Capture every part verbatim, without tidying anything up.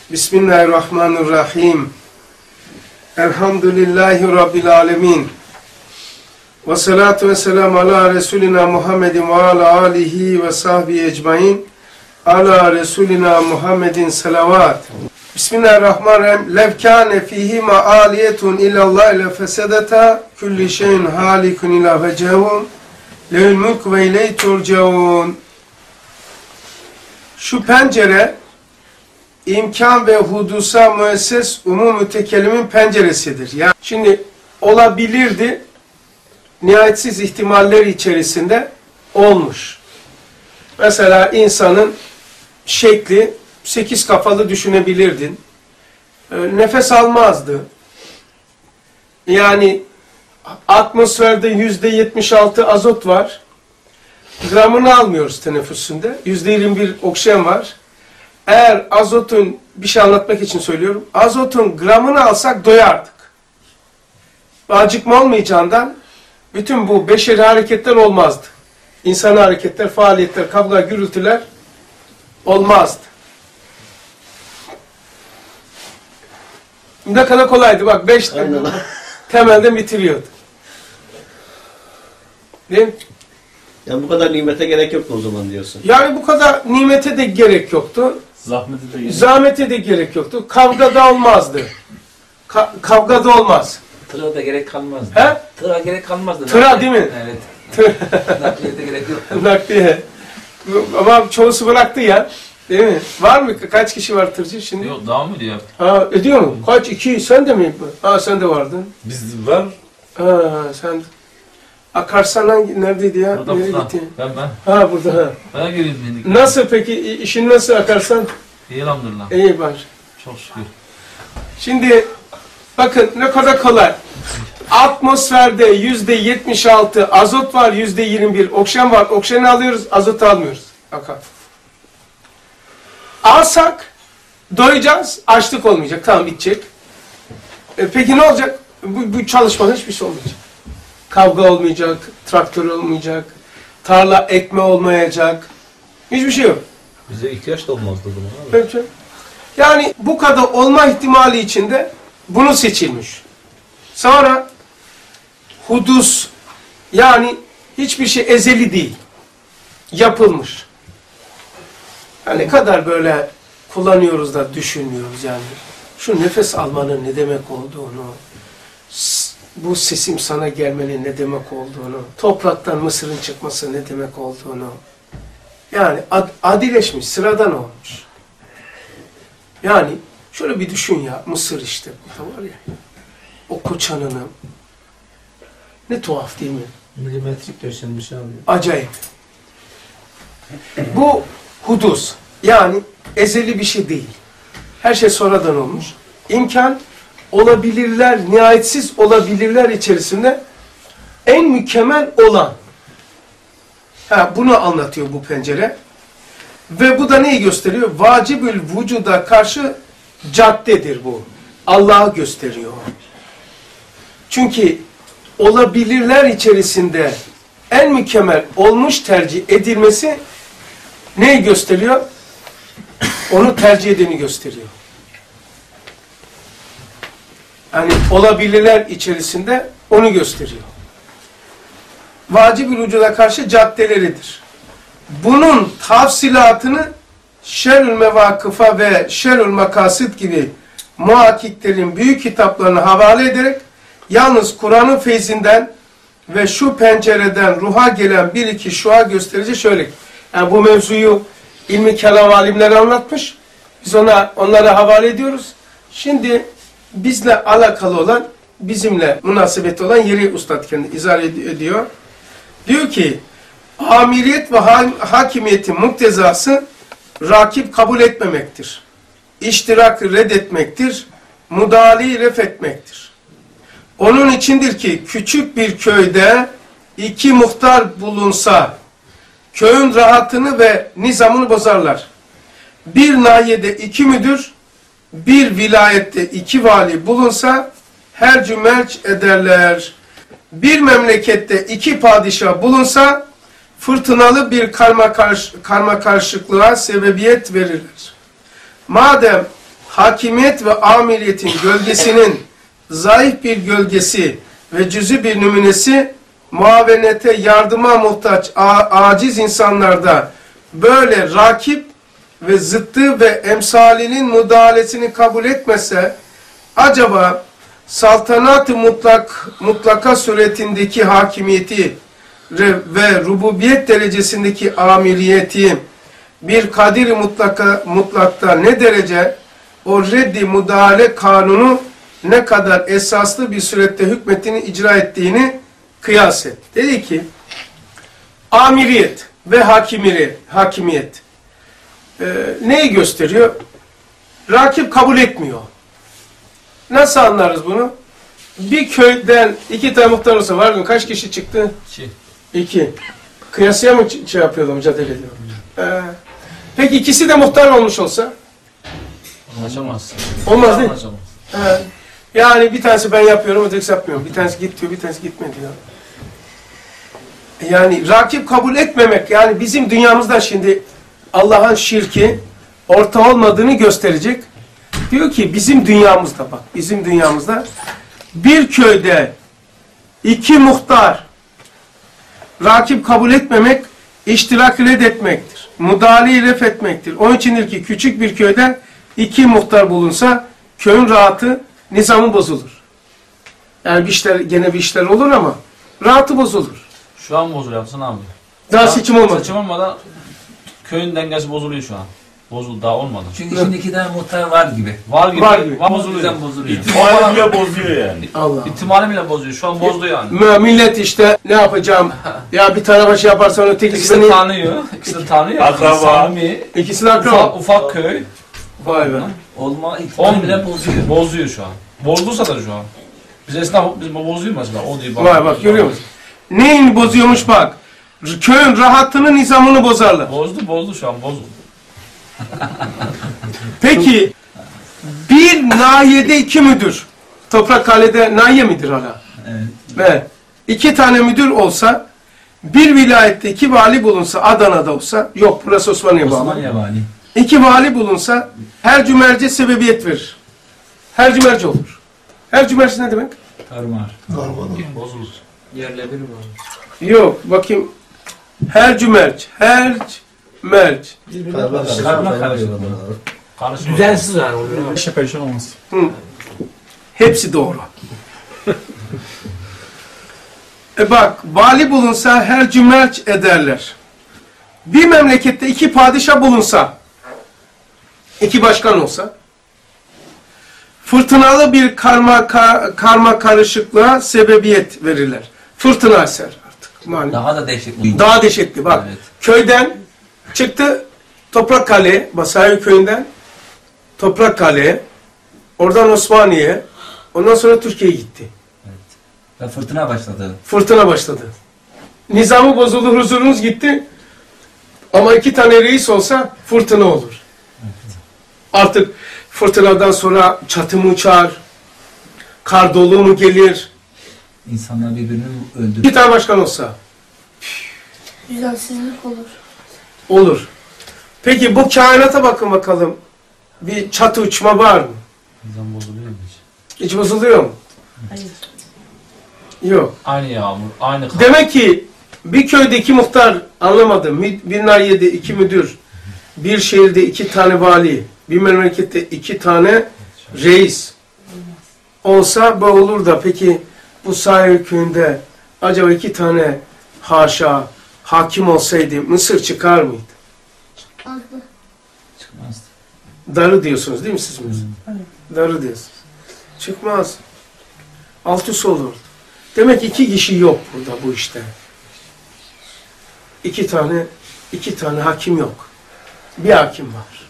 Bismillahirrahmanirrahim. Elhamdülillahi Rabbil alemin. Ve salatu ve selamu ala Resulina Muhammedin ve ala alihi ve sahbihi ecmain. Ala Resulina Muhammedin salavat. Bismillahirrahmanirrahim. Lev kâne fîhîmâ âliyetun illallâhi le fesedeta kulli şeyin hâlikun ilâ vecehu lehül mülk ve ileyhi turcaun. Şu pencere imkan ve hudusa müesses umum mütekelimin penceresidir. Yani şimdi olabilirdi, nihayetsiz ihtimaller içerisinde olmuş. Mesela insanın şekli sekiz kafalı düşünebilirdin. Nefes almazdı. Yani atmosferde yüzde yetmiş altı azot var. Gramını almıyoruz teneffüsünde. yüzde yirmi bir oksijen var. Eğer azotun, bir şey anlatmak için söylüyorum, azotun gramını alsak doyardık. Acıkma olmayacağından bütün bu beşeri hareketler olmazdı. İnsani hareketler, faaliyetler, kavga, gürültüler olmazdı. Ne kadar kolaydı bak, beş temelden bitiriyordu. Değil mi? Yani bu kadar nimete gerek yoktu o zaman diyorsun. Yani bu kadar nimete de gerek yoktu. Zahmete de gerek, Zahmete de gerek yoktu. Kavga da olmazdı. Ka kavga da olmaz. Tıra da gerek kalmazdı. He? Tıra gerek kalmazdı. Tıra Nakliye. değil mi? Evet. Nakliyete gerek yoktu. Nakliye. Ama çoğusu bıraktı ya. Değil mi? Var mı? Kaç kişi var tırcı şimdi? Yok, devam ediyor. Ha, ediyor mu? Kaç? İki? Sen de mi? Ha, sen de vardın. Biz var. Ha, sen. Akarsan hangi, neredeydi ya? Burada, Nereye burada. gitti? Ben ben. Ha, burada ha. Bana gelin dedik. Nasıl peki? İşin nasıl Akarsan? İyi elhamdülillah. İyi var. Çok şükür. Şimdi bakın ne kadar kolay. Atmosferde yüzde yetmiş altı azot var, yüzde yirmi bir oksijen var. Oksijeni alıyoruz, azotu almıyoruz. Bakın. Alsak doyacağız, açlık olmayacak. Tamam, bitecek. E, peki ne olacak? Bu, bu çalışmada hiçbir şey olmayacak. Kavga olmayacak, traktör olmayacak, tarla ekme olmayacak. Hiçbir şey yok. Bize ihtiyaç da olmazdı o zaman abi. Evet. Yani bu kadar olma ihtimali içinde bunu seçilmiş. Sonra hudus, yani hiçbir şey ezeli değil. Yapılmış. Yani ne kadar böyle kullanıyoruz da düşünmüyoruz yani. Şu nefes almanın ne demek olduğunu, bu sesim sana gelmenin ne demek olduğunu, topraktan mısırın çıkması ne demek olduğunu. Yani ad adileşmiş, sıradan olmuş. Yani şöyle bir düşün ya, mısır işte burada var ya, o koçanını, ne tuhaf değil mi? Milimetrik döşenmiş abi. Acayip. Bu hudus, yani ezeli bir şey değil. Her şey sonradan olmuş. İmkan, olabilirler, nihayetsiz olabilirler içerisinde en mükemmel olan. Ha, bunu anlatıyor bu pencere. Ve bu da neyi gösteriyor? Vacibül vücuda karşı caddedir bu. Allah'ı gösteriyor. Çünkü olabilirler içerisinde en mükemmel olmuş tercih edilmesi neyi gösteriyor? Onu tercih edeni gösteriyor. Yani olabilirler içerisinde onu gösteriyor. Vacib-ül vücuda karşı caddeleridir. Bunun tafsilatını Şer'ül Mevakıfa ve Şer'ül Makasit gibi muhakkiklerin büyük kitaplarını havale ederek yalnız Kur'an'ın feyzinden ve şu pencereden ruha gelen bir iki şua gösterici şöyle. Yani bu mevzuyu ilmi kelam alimleri anlatmış. Biz ona onlara havale ediyoruz. Şimdi bizle alakalı olan, bizimle münasebeti olan yeri Üstad kendi izah ediyor. Diyor ki, amiriyet ve hakimiyetin muktezası rakip kabul etmemektir. İştirakı reddetmektir. Müdahaleyi ref etmektir. Onun içindir ki küçük bir köyde iki muhtar bulunsa köyün rahatını ve nizamını bozarlar. Bir nahiyede iki müdür, bir vilayette iki vali bulunsa her cümerç ederler. Bir memlekette iki padişah bulunsa fırtınalı bir karma, karış, karma karışıklığa sebebiyet verirler. Madem hakimiyet ve amiriyetin gölgesinin zayıf bir gölgesi ve cüz'i bir nümunesi, muavenete, yardıma muhtaç, aciz insanlarda böyle rakip ve zıttı ve emsalinin müdahalesini kabul etmese, acaba saltanat-ı mutlak, mutlaka suretindeki hakimiyeti ve rububiyet derecesindeki amiriyeti bir kadir-i mutlaka, mutlakta ne derece o reddi müdahale kanunu ne kadar esaslı bir surette hükmetini icra ettiğini kıyas et. Dedi ki amiriyet ve hakimiyet, hakimiyet e, neyi gösteriyor? Rakip kabul etmiyor. Nasıl anlarız bunu? Bir köyden iki tane muhtar olsa var mı? Kaç kişi çıktı? İki. İki. Kıyasıya mı şey yapıyorlar, mücadele ediyor? Ee, peki ikisi de muhtar olmuş olsa? Anlaşamazsın. Olmaz değil mi? Anlaşamaz. Ee, yani bir tanesi ben yapıyorum, ötekisi yapmıyorum. Bir tanesi git diyor, bir tanesi gitme diyor. Yani rakip kabul etmemek, yani bizim dünyamızda şimdi Allah'ın şirki orta olmadığını gösterecek. Diyor ki bizim dünyamızda bak, bizim dünyamızda bir köyde iki muhtar rakip kabul etmemek, iştirak reddetmektir. Müdahaleyi ref etmektir. Onun içindir ki küçük bir köyden iki muhtar bulunsa köyün rahatı, nizamı bozulur. Yani bir işler, gene bir işler olur ama rahatı bozulur. Şu an bozuluyor yapsın abi. Daha Şu an seçim olmadı. Seçim olmadan köyün dengesi bozuluyor şu an. Bozuldu, daha olmadı. Çünkü şimdi iki tane muhtar var gibi. Var gibi, Var gibi. var bozuluyor. Düzen bozuluyor. İhtimali bile bozuyor yani. Allah. İhtimali bile bozuyor. Şu an bozdu yani. M- Millet işte ne yapacağım? Ya bir tarafa şey yaparsan İkisi ötekisi de beni... tanıyor. İkisi de tanıyor. Akraba. Samimi. İkisi de Ufak, akraba. ufak köy. Vay be. Olma ihtimali On bile bozuyor. Bozuyor şu an. Bozduysa da şu an. Biz esnaf biz bozuyor mesela. O değil. Vay bak görüyor musun? Neyini bozuyormuş bak. R- Köyün rahatını, nizamını bozarlar. Bozdu, bozdu şu an. Bozdu. Peki bir nahiyede iki müdür. Toprakkale'de nahiye midir hala? Evet. Evet. İki tane müdür olsa, bir vilayette iki vali bulunsa, Adana'da olsa, yok burası Osmaniye bağlı. Osmaniye vali. İki vali bulunsa her cümerce sebebiyet verir. Her cümerce olur. Her cümerce ne demek? Tarumar. Bozulur. Yerle bir var. Yok bakayım. Her cümerç, her merc. Karma karışık. Karışma. Düzensiz yani oluyor. Peşe peşe olmaz. Hı. Hepsi doğru. e bak, vali bulunsa her cümerç ederler. Bir memlekette iki padişah bulunsa, iki başkan olsa, fırtınalı bir karma, kar, karma karışıklığa sebebiyet verirler. Fırtına eser artık. Yani Daha da dehşetli. daha dehşetli. Bak, Evet. köyden çıktı Toprakkale, Basahi köyünden Toprakkale, oradan Osmaniye, ondan sonra Türkiye'ye gitti. Ve fırtına başladı. Fırtına başladı. Nizamı bozuldu, huzurunuz gitti. Ama iki tane reis olsa fırtına olur. Artık fırtınadan sonra çatı mı uçar, kar dolu mu gelir? İnsanlar birbirini öldürür. İki tane başkan olsa Düzensizlik olur. olur. Peki bu kainata bakın bakalım. Bir çatı uçma var mı? Nizam bozuluyor mu hiç? Hiç bozuluyor mu? Hayır. Yok. Aynı yağmur, aynı kar. Demek ki bir köyde iki muhtar, anlamadım. Bir nahiyede iki müdür, bir şehirde iki tane vali, bir memlekette iki tane reis olsa bu olur da, peki bu Sahil köyünde acaba iki tane haşa hakim olsaydı Mısır çıkar mıydı? Azdı. Çıkmazdı. Darı diyorsunuz değil mi siz Mısır? Darı diyorsunuz. Çıkmaz. Alt üst olurdu. Demek iki kişi yok burada bu işte. İki tane, iki tane hakim yok. Bir hakim var.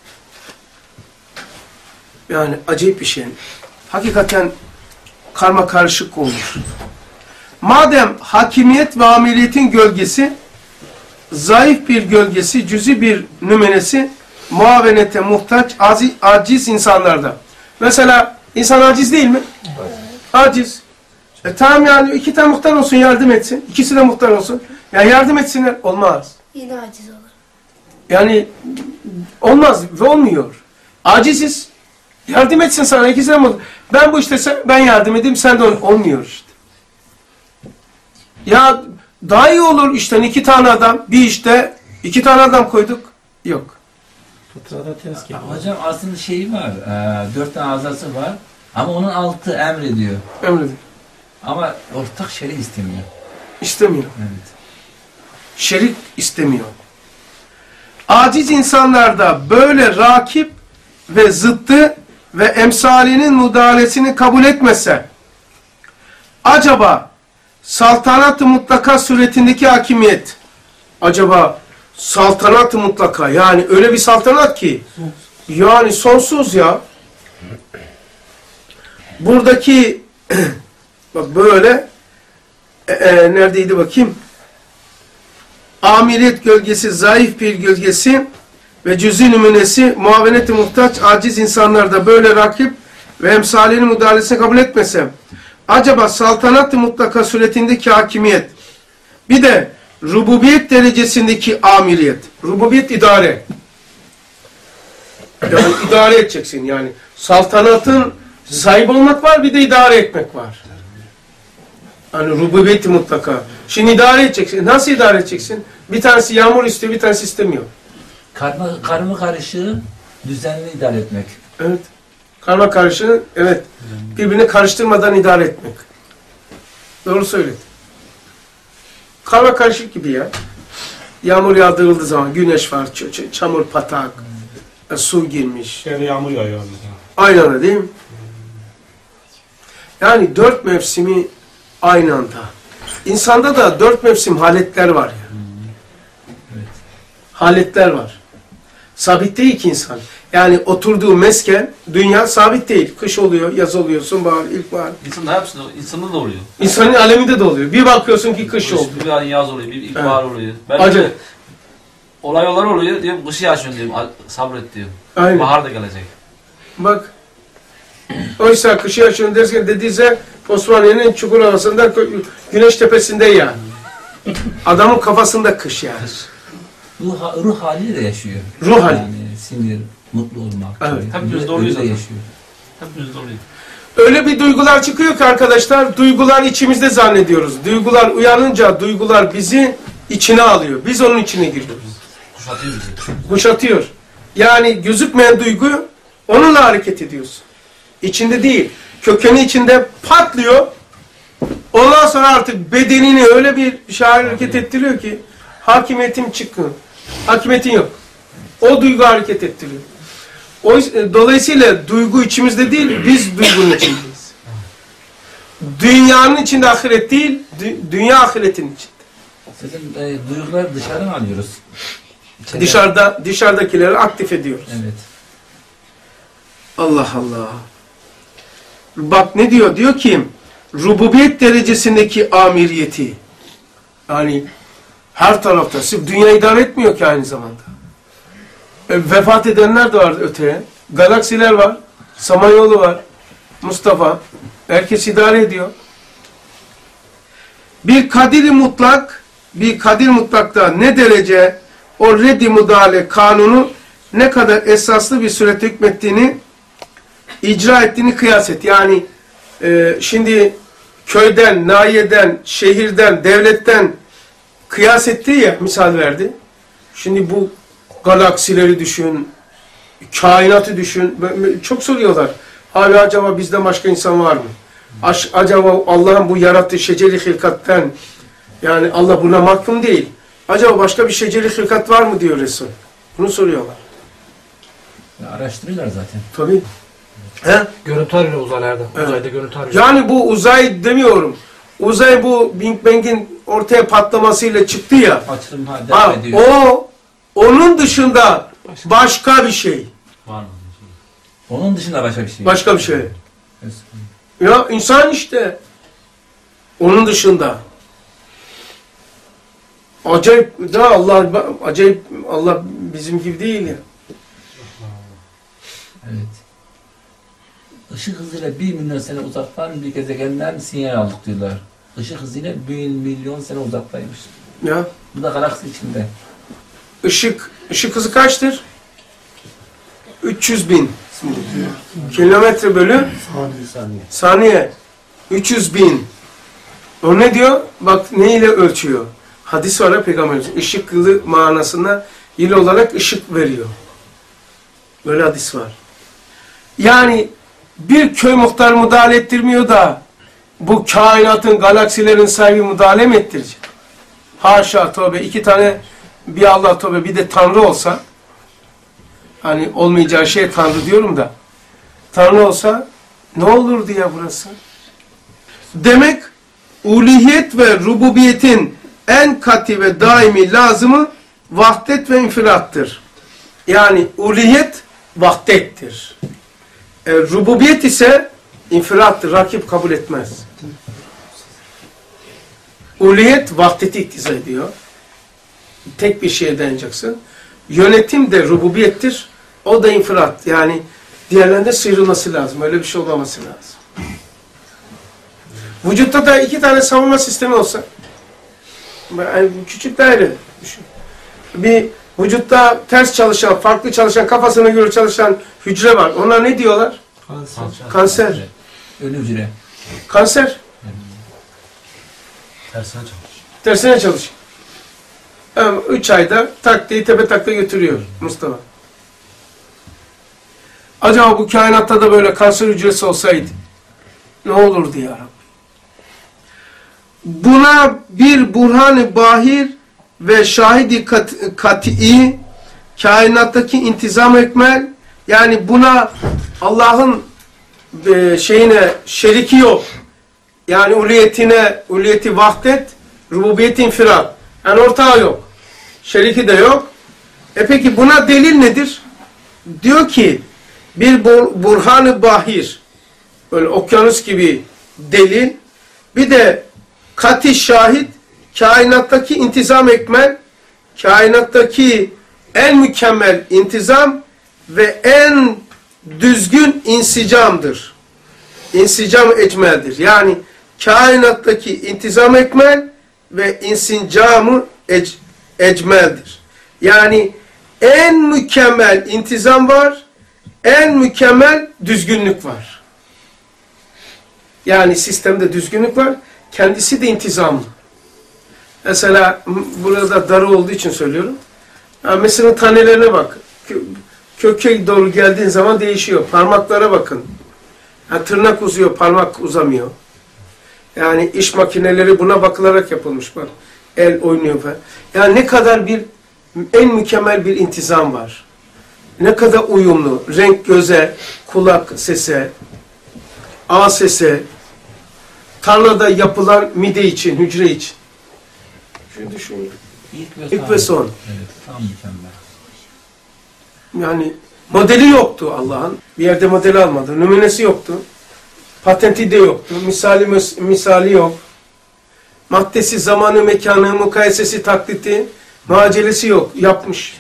Yani acayip bir şey. Hakikaten karma karışık olmuş. Madem hakimiyet ve ameliyetin gölgesi, zayıf bir gölgesi, cüzi bir nümenesi, muavenete muhtaç, aziz, aciz insanlarda. Mesela insan aciz değil mi? Aciz. E tamam, yani iki tane muhtar olsun, yardım etsin. İkisi de muhtar olsun. Ya yardım etsinler. Olmaz. Yine aciz olur. Yani olmaz ve olmuyor. Aciziz. Yardım etsin sana. İkisi de mutlu. Ben bu işte sen, ben yardım edeyim sen de ol- olmuyor işte. Ya daha iyi olur işten iki tane adam bir işte iki tane adam koyduk. Yok. Fıtrada ters Ya geliyor. hocam aslında şeyi var. E, dört tane azası var. Ama onun altı emrediyor. Emredin. Ama ortak şer'i istemiyor. İstemiyor. Evet. Şerik istemiyor. Aciz insanlarda böyle rakip ve zıttı ve emsalinin müdahalesini kabul etmese acaba saltanat-ı mutlaka suretindeki hakimiyet acaba saltanat-ı mutlaka yani öyle bir saltanat ki yani sonsuz ya buradaki bak böyle e, e, neredeydi bakayım amiriyet gölgesi zayıf bir gölgesi ve cüz-i nümunesi muavenet-i muhtaç aciz insanlarda böyle rakip ve emsalinin müdahalesini kabul etmese acaba saltanat-ı mutlaka suretindeki hakimiyet bir de rububiyet derecesindeki amiriyet rububiyet idare yani idare edeceksin yani saltanatın sahip olmak var bir de idare etmek var yani rububiyet mutlaka şimdi idare edeceksin nasıl idare edeceksin bir tanesi yağmur istiyor bir tanesi istemiyor Karma, karma karışığı düzenli idare etmek. evet karma karışığı evet birbirini karıştırmadan idare etmek doğru söyledin karma karışık gibi ya yağmur yağdırıldığı zaman güneş var ç ç çamur patak e, su girmiş Şöyle yağmur yağıyor. aynı anda değil mi yani dört mevsimi aynı anda insanda da dört mevsim haletler var ya Evet. haletler var sabit değil ki insan yani oturduğu mesken dünya sabit değil kış oluyor yaz oluyor sonbahar ilkbahar İnsan ne yapsın? İnsanda da oluyor. insanın aleminde de oluyor bir bakıyorsun ki kış oldu Bir an yaz oluyor, bir ilkbahar oluyor. Ben Acayip. de olay olar oluyor diyorum, kışı yaşıyorum diyorum, al- sabret diyorum. aynen Bahar da gelecek. bak oysa kışı yaşıyorsun derken dediyse Osmaniye'nin Çukurova'sında Güneş Tepesi'nde yani adamın kafasında kış yani Ruh, ruh haliyle de yaşıyor. ruh hali Yani sinir, mutlu olmak. Evet. tabii. Hepimiz Öyle- doğruyuz öyle zaten. yaşıyor. Hepimiz oluyor. öyle bir duygular çıkıyor ki arkadaşlar duygular içimizde zannediyoruz duygular uyanınca duygular bizi içine alıyor biz onun içine giriyoruz Kuşatıyor bizi. kuşatıyor. Yani gözükmeyen duygu onunla hareket ediyorsun. İçinde değil. Kökeni içinde patlıyor. Ondan sonra artık bedenini öyle bir şey hareket ettiriyor ki hakimiyetim çıkıyor. Hakimiyetin yok. O duygu hareket ettiriyor. O, dolayısıyla duygu içimizde değil, biz duygunun içindeyiz. Dünyanın içinde ahiret değil, dü dünya ahiretin içinde. Sizin e, duyguları dışarı mı alıyoruz? İçeride- Dışarıda, dışarıdakileri aktif ediyoruz. Evet. Allah Allah. Bak ne diyor? Diyor ki rububiyet derecesindeki amiriyeti yani her tarafta sırf dünya idare etmiyor ki aynı zamanda. E, vefat edenler de var öteye. Galaksiler var. Samanyolu var. Mustafa. Herkes idare ediyor. Bir kadir-i mutlak bir kadir mutlakta ne derece o reddi müdahale kanunu ne kadar esaslı bir surette hükmettiğini icra ettiğini kıyas et. Yani e, şimdi köyden, nahiyeden, şehirden, devletten kıyas etti ya, misal verdi. Şimdi bu galaksileri düşün, kainatı düşün. Çok soruyorlar. Abi acaba bizden başka insan var mı? Aş, acaba Allah'ın bu yarattığı şeceri hilkatten, yani Allah buna mahkum değil. Acaba başka bir şeceri hilkat var mı diyor Resul. Bunu soruyorlar. Ya araştırıyorlar zaten. Tabii. He? Görüntü arıyor uzaylarda. Evet. Uzayda görüntü arıyor. Yani bu uzay demiyorum. Uzay bu Big Bang'in ortaya patlamasıyla çıktı ya. Açılım ha, devam Ha, ediyor. o onun dışında başka bir şey. Var mı? Onun dışında başka bir şey. Başka bir şey. Evet. Ya insan işte. Onun dışında. Acayip da Allah acayip Allah bizim gibi değil ya. Evet. Işık hızıyla bir milyon sene uzaktan bir gezegenden sinyal aldık diyorlar. Işık hızıyla bir milyon sene uzaktaymış. Ya Bu da galaksi içinde. ışık ışık hızı kaçtır? üç yüz bin Kilometre bölü Saniye. saniye. üç yüz bin. O ne diyor? Bak neyle ölçüyor? Hadis var ya Peygamberimiz. Işık yılı manasında yıl olarak ışık veriyor. Böyle hadis var. Yani bir köy muhtar müdahale ettirmiyor da bu kainatın, galaksilerin sahibi müdahale mi ettirecek? Haşa tövbe, iki tane bir Allah tövbe bir de Tanrı olsa, hani olmayacağı şey Tanrı diyorum da, Tanrı olsa ne olurdu ya burası? Demek uluhiyet ve rububiyetin en katı ve daimi lazımı vahdet ve infirattır. Yani uluhiyet vahdettir. E, rububiyet ise infirattır. Rakip kabul etmez. Uluhiyet vahdeti iktiza ediyor. Tek bir şeye dayanacaksın. Yönetim de rububiyettir. O da infirat. Yani diğerlerinde sıyrılması lazım. Öyle bir şey olmaması lazım. Vücutta da iki tane savunma sistemi olsa, yani küçük daire düşün. Bir vücutta ters çalışan, farklı çalışan, kafasına göre çalışan hücre var. Onlar ne diyorlar? Kanser. Kanser. Ölü hücre. Kanser. Tersine çalış. Tersine çalışıyor. Yani üç ayda taktiği tepe takla götürüyor Mustafa. Acaba bu kainatta da böyle kanser hücresi olsaydı ne olurdu ya Rabbi? Buna bir burhan-ı bahir ve şahidi kat kat'i kainattaki intizam ekmel, yani buna Allah'ın e, şeyine şeriki yok. Yani uliyetine, uliyeti vahdet, rububiyeti infirat. Yani ortağı yok. Şeriki de yok. E peki buna delil nedir? Diyor ki bir bur burhan-ı bahir, böyle okyanus gibi delil, bir de kati şahit, kainattaki intizam ekmel, kainattaki en mükemmel intizam ve en düzgün insicamdır. İnsicam ecmeldir. Yani kainattaki intizam ekmel ve insicamı ec ecmeldir. Yani en mükemmel intizam var, en mükemmel düzgünlük var. Yani sistemde düzgünlük var, kendisi de intizamlı. Mesela burada darı olduğu için söylüyorum. Yani mesela tanelerine bak. Köke doğru geldiğin zaman değişiyor. Parmaklara bakın. Yani tırnak uzuyor, parmak uzamıyor. Yani iş makineleri buna bakılarak yapılmış. Bak, el oynuyor falan. Yani ne kadar bir, en mükemmel bir intizam var. Ne kadar uyumlu. Renk göze, kulak sese, ağız sese, tarlada yapılan mide için, hücre için. Şunu düşün. İlk ve, İlk ve son. Evet, tam mükemmel. Yani modeli yoktu Allah'ın. Bir yerde modeli almadı. Numunesi yoktu. Patenti de yoktu. Misali misali yok. Maddesi, zamanı, mekanı, mukayesesi, taklidi, muacelesi yok. Yapmış.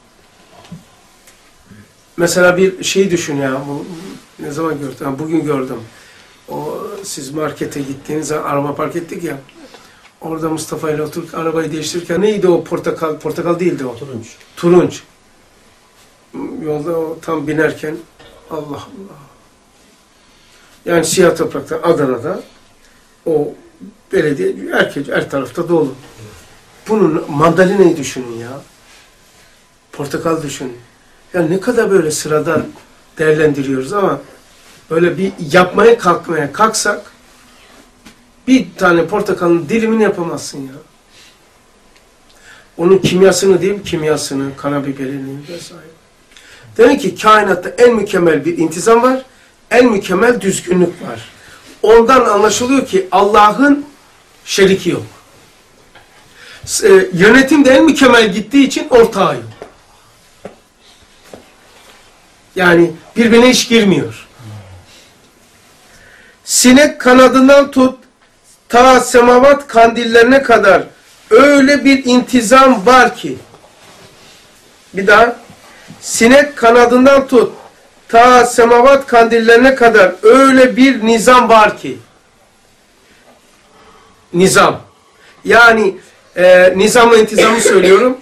Mesela bir şey düşün ya. Bu, ne zaman gördüm? Yani bugün gördüm. O siz markete gittiğiniz zaman araba park ettik ya. Orada Mustafa ile oturduk, arabayı değiştirirken neydi o portakal? Portakal değildi o. Turunç. Turunç. Yolda o tam binerken Allah Allah. Yani siyah toprakta Adana'da o belediye herkes her tarafta dolu. Bunun mandalinayı düşünün ya. Portakal düşünün. Yani ne kadar böyle sıradan değerlendiriyoruz ama böyle bir yapmaya kalkmaya kalksak bir tane portakalın dilimini yapamazsın ya. Onun kimyasını diyeyim, kimyasını, karabiberini vesaire. Demek ki kainatta en mükemmel bir intizam var, en mükemmel düzgünlük var. Ondan anlaşılıyor ki Allah'ın şeriki yok. E, yönetim de en mükemmel gittiği için ortağı yok. Yani birbirine iş girmiyor. Sinek kanadından tut, ta semavat kandillerine kadar öyle bir intizam var ki, bir daha, sinek kanadından tut, ta semavat kandillerine kadar öyle bir nizam var ki, nizam, yani e, nizamla intizamı söylüyorum,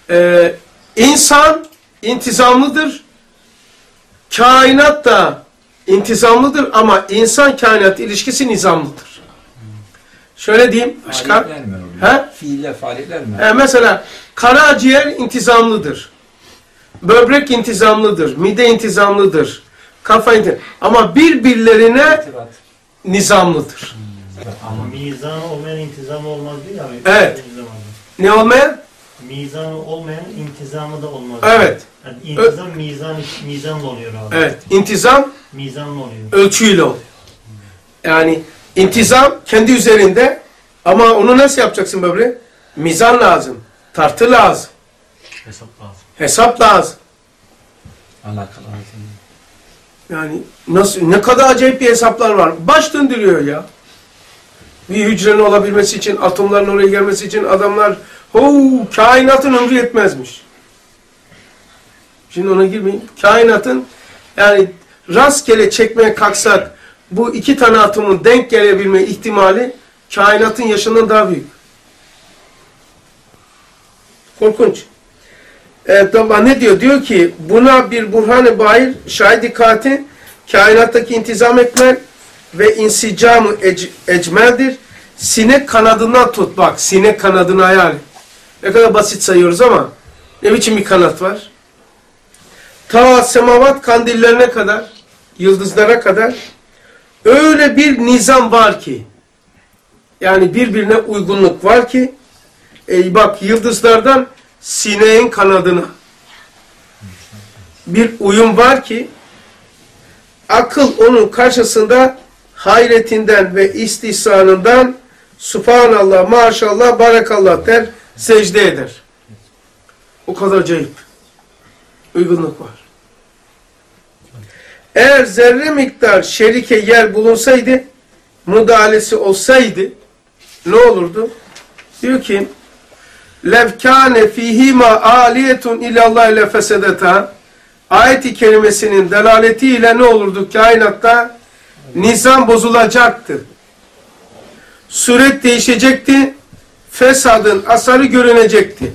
e, insan intizamlıdır, kainat da intizamlıdır ama insan kainat ilişkisi nizamlıdır. Şöyle diyeyim, başka? Faaliyetler mi oluyor? He? Fiiller, faaliyetler mi? E, mesela karaciğer intizamlıdır. Böbrek intizamlıdır. Mide intizamlıdır. Kafa intizamlıdır. Ama birbirlerine İrtibat. nizamlıdır. Ama mizanı olmayan intizamı olmaz değil abi. Evet. İntizam abi. Ne olmayan? Mizanı olmayan intizamı da olmaz. Evet. Yani intizam mizan mizanla oluyor abi. Evet. İntizam Mizanla oluyor. ölçüyle oluyor. Yani intizam kendi üzerinde ama onu nasıl yapacaksın böyle? Mizan lazım. Tartı lazım. Hesap lazım. Hesap lazım. Alakalı. Yani nasıl, ne kadar acayip bir hesaplar var. Baş döndürüyor ya. Bir hücrenin olabilmesi için, atomların oraya gelmesi için adamlar hoo, kainatın ömrü yetmezmiş. Şimdi ona girmeyin. Kainatın yani rastgele çekmeye kalksak bu iki tane atomun denk gelebilme ihtimali kainatın yaşından daha büyük. Korkunç. Evet, ama ne diyor? Diyor ki buna bir burhan-ı bahir şahidi kati kainattaki intizam ekmel ve insicam-ı ec ecmeldir. Sinek kanadından tut. Bak sinek kanadını hayal et. Ne kadar basit sayıyoruz ama ne biçim bir kanat var? Ta semavat kandillerine kadar, yıldızlara kadar öyle bir nizam var ki yani birbirine uygunluk var ki e, bak yıldızlardan sineğin kanadına bir uyum var ki akıl onun karşısında hayretinden ve istihsanından subhanallah, maşallah, barakallah der, secde eder. O kadar acayip. Uygunluk var. Eğer zerre miktar şerike yer bulunsaydı, müdahalesi olsaydı ne olurdu? Diyor ki levkâne fîhîmâ âliyetun ilallâh ile fesedetâ ayet-i kerimesinin delaletiyle ne olurdu? Kainatta nizam bozulacaktı. Suret değişecekti. Fesadın asarı görünecekti.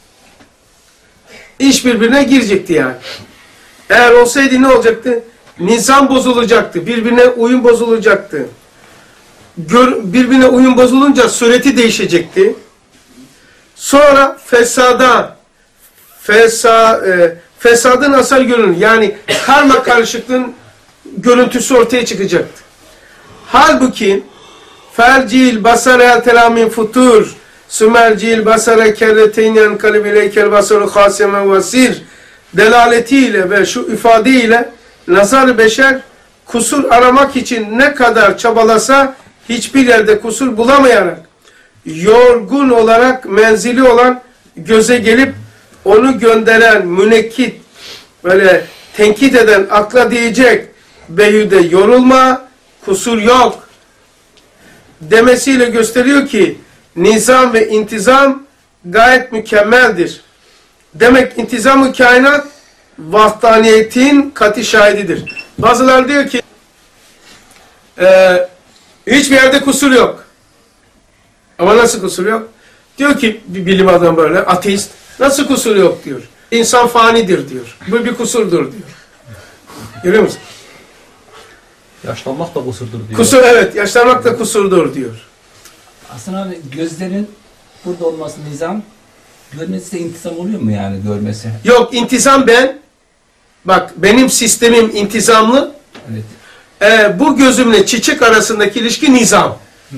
İş birbirine girecekti yani. Eğer olsaydı ne olacaktı? Nizam bozulacaktı. Birbirine uyum bozulacaktı. Gör, birbirine uyum bozulunca sureti değişecekti. Sonra fesada fesa, e, fesadın asar görünür. Yani karma karışıklığın görüntüsü ortaya çıkacaktı. Halbuki fercil basara el telamin futur sümercil basara kerreteynen kalibileykel basaru khaseme vasir delaletiyle ve şu ifadeyle nazar beşer kusur aramak için ne kadar çabalasa hiçbir yerde kusur bulamayarak yorgun olarak menzili olan göze gelip onu gönderen münekkit böyle tenkit eden akla diyecek beyhude yorulma, kusur yok demesiyle gösteriyor ki nizam ve intizam gayet mükemmeldir. Demek intizam-ı kainat vahdaniyetin kat'i şahididir. Bazıları diyor ki e, hiçbir yerde kusur yok. Ama nasıl kusur yok? Diyor ki bir bilim adamı böyle ateist nasıl kusur yok diyor. İnsan fanidir diyor. Bu bir kusurdur diyor. Görüyor musun? Yaşlanmak da kusurdur diyor. Kusur evet. Yaşlanmak da kusurdur diyor. Aslında abi gözlerin burada olması nizam, görmesi de intizam oluyor mu yani görmesi? Yok intizam ben. Bak benim sistemim intizamlı. Evet. Ee, bu gözümle çiçek arasındaki ilişki nizam. Hmm.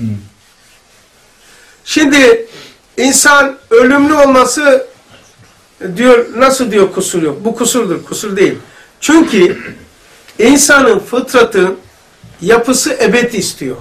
Şimdi insan ölümlü olması diyor nasıl diyor kusur yok. Bu kusurdur. Kusur değil. Çünkü insanın fıtratı yapısı ebed istiyor.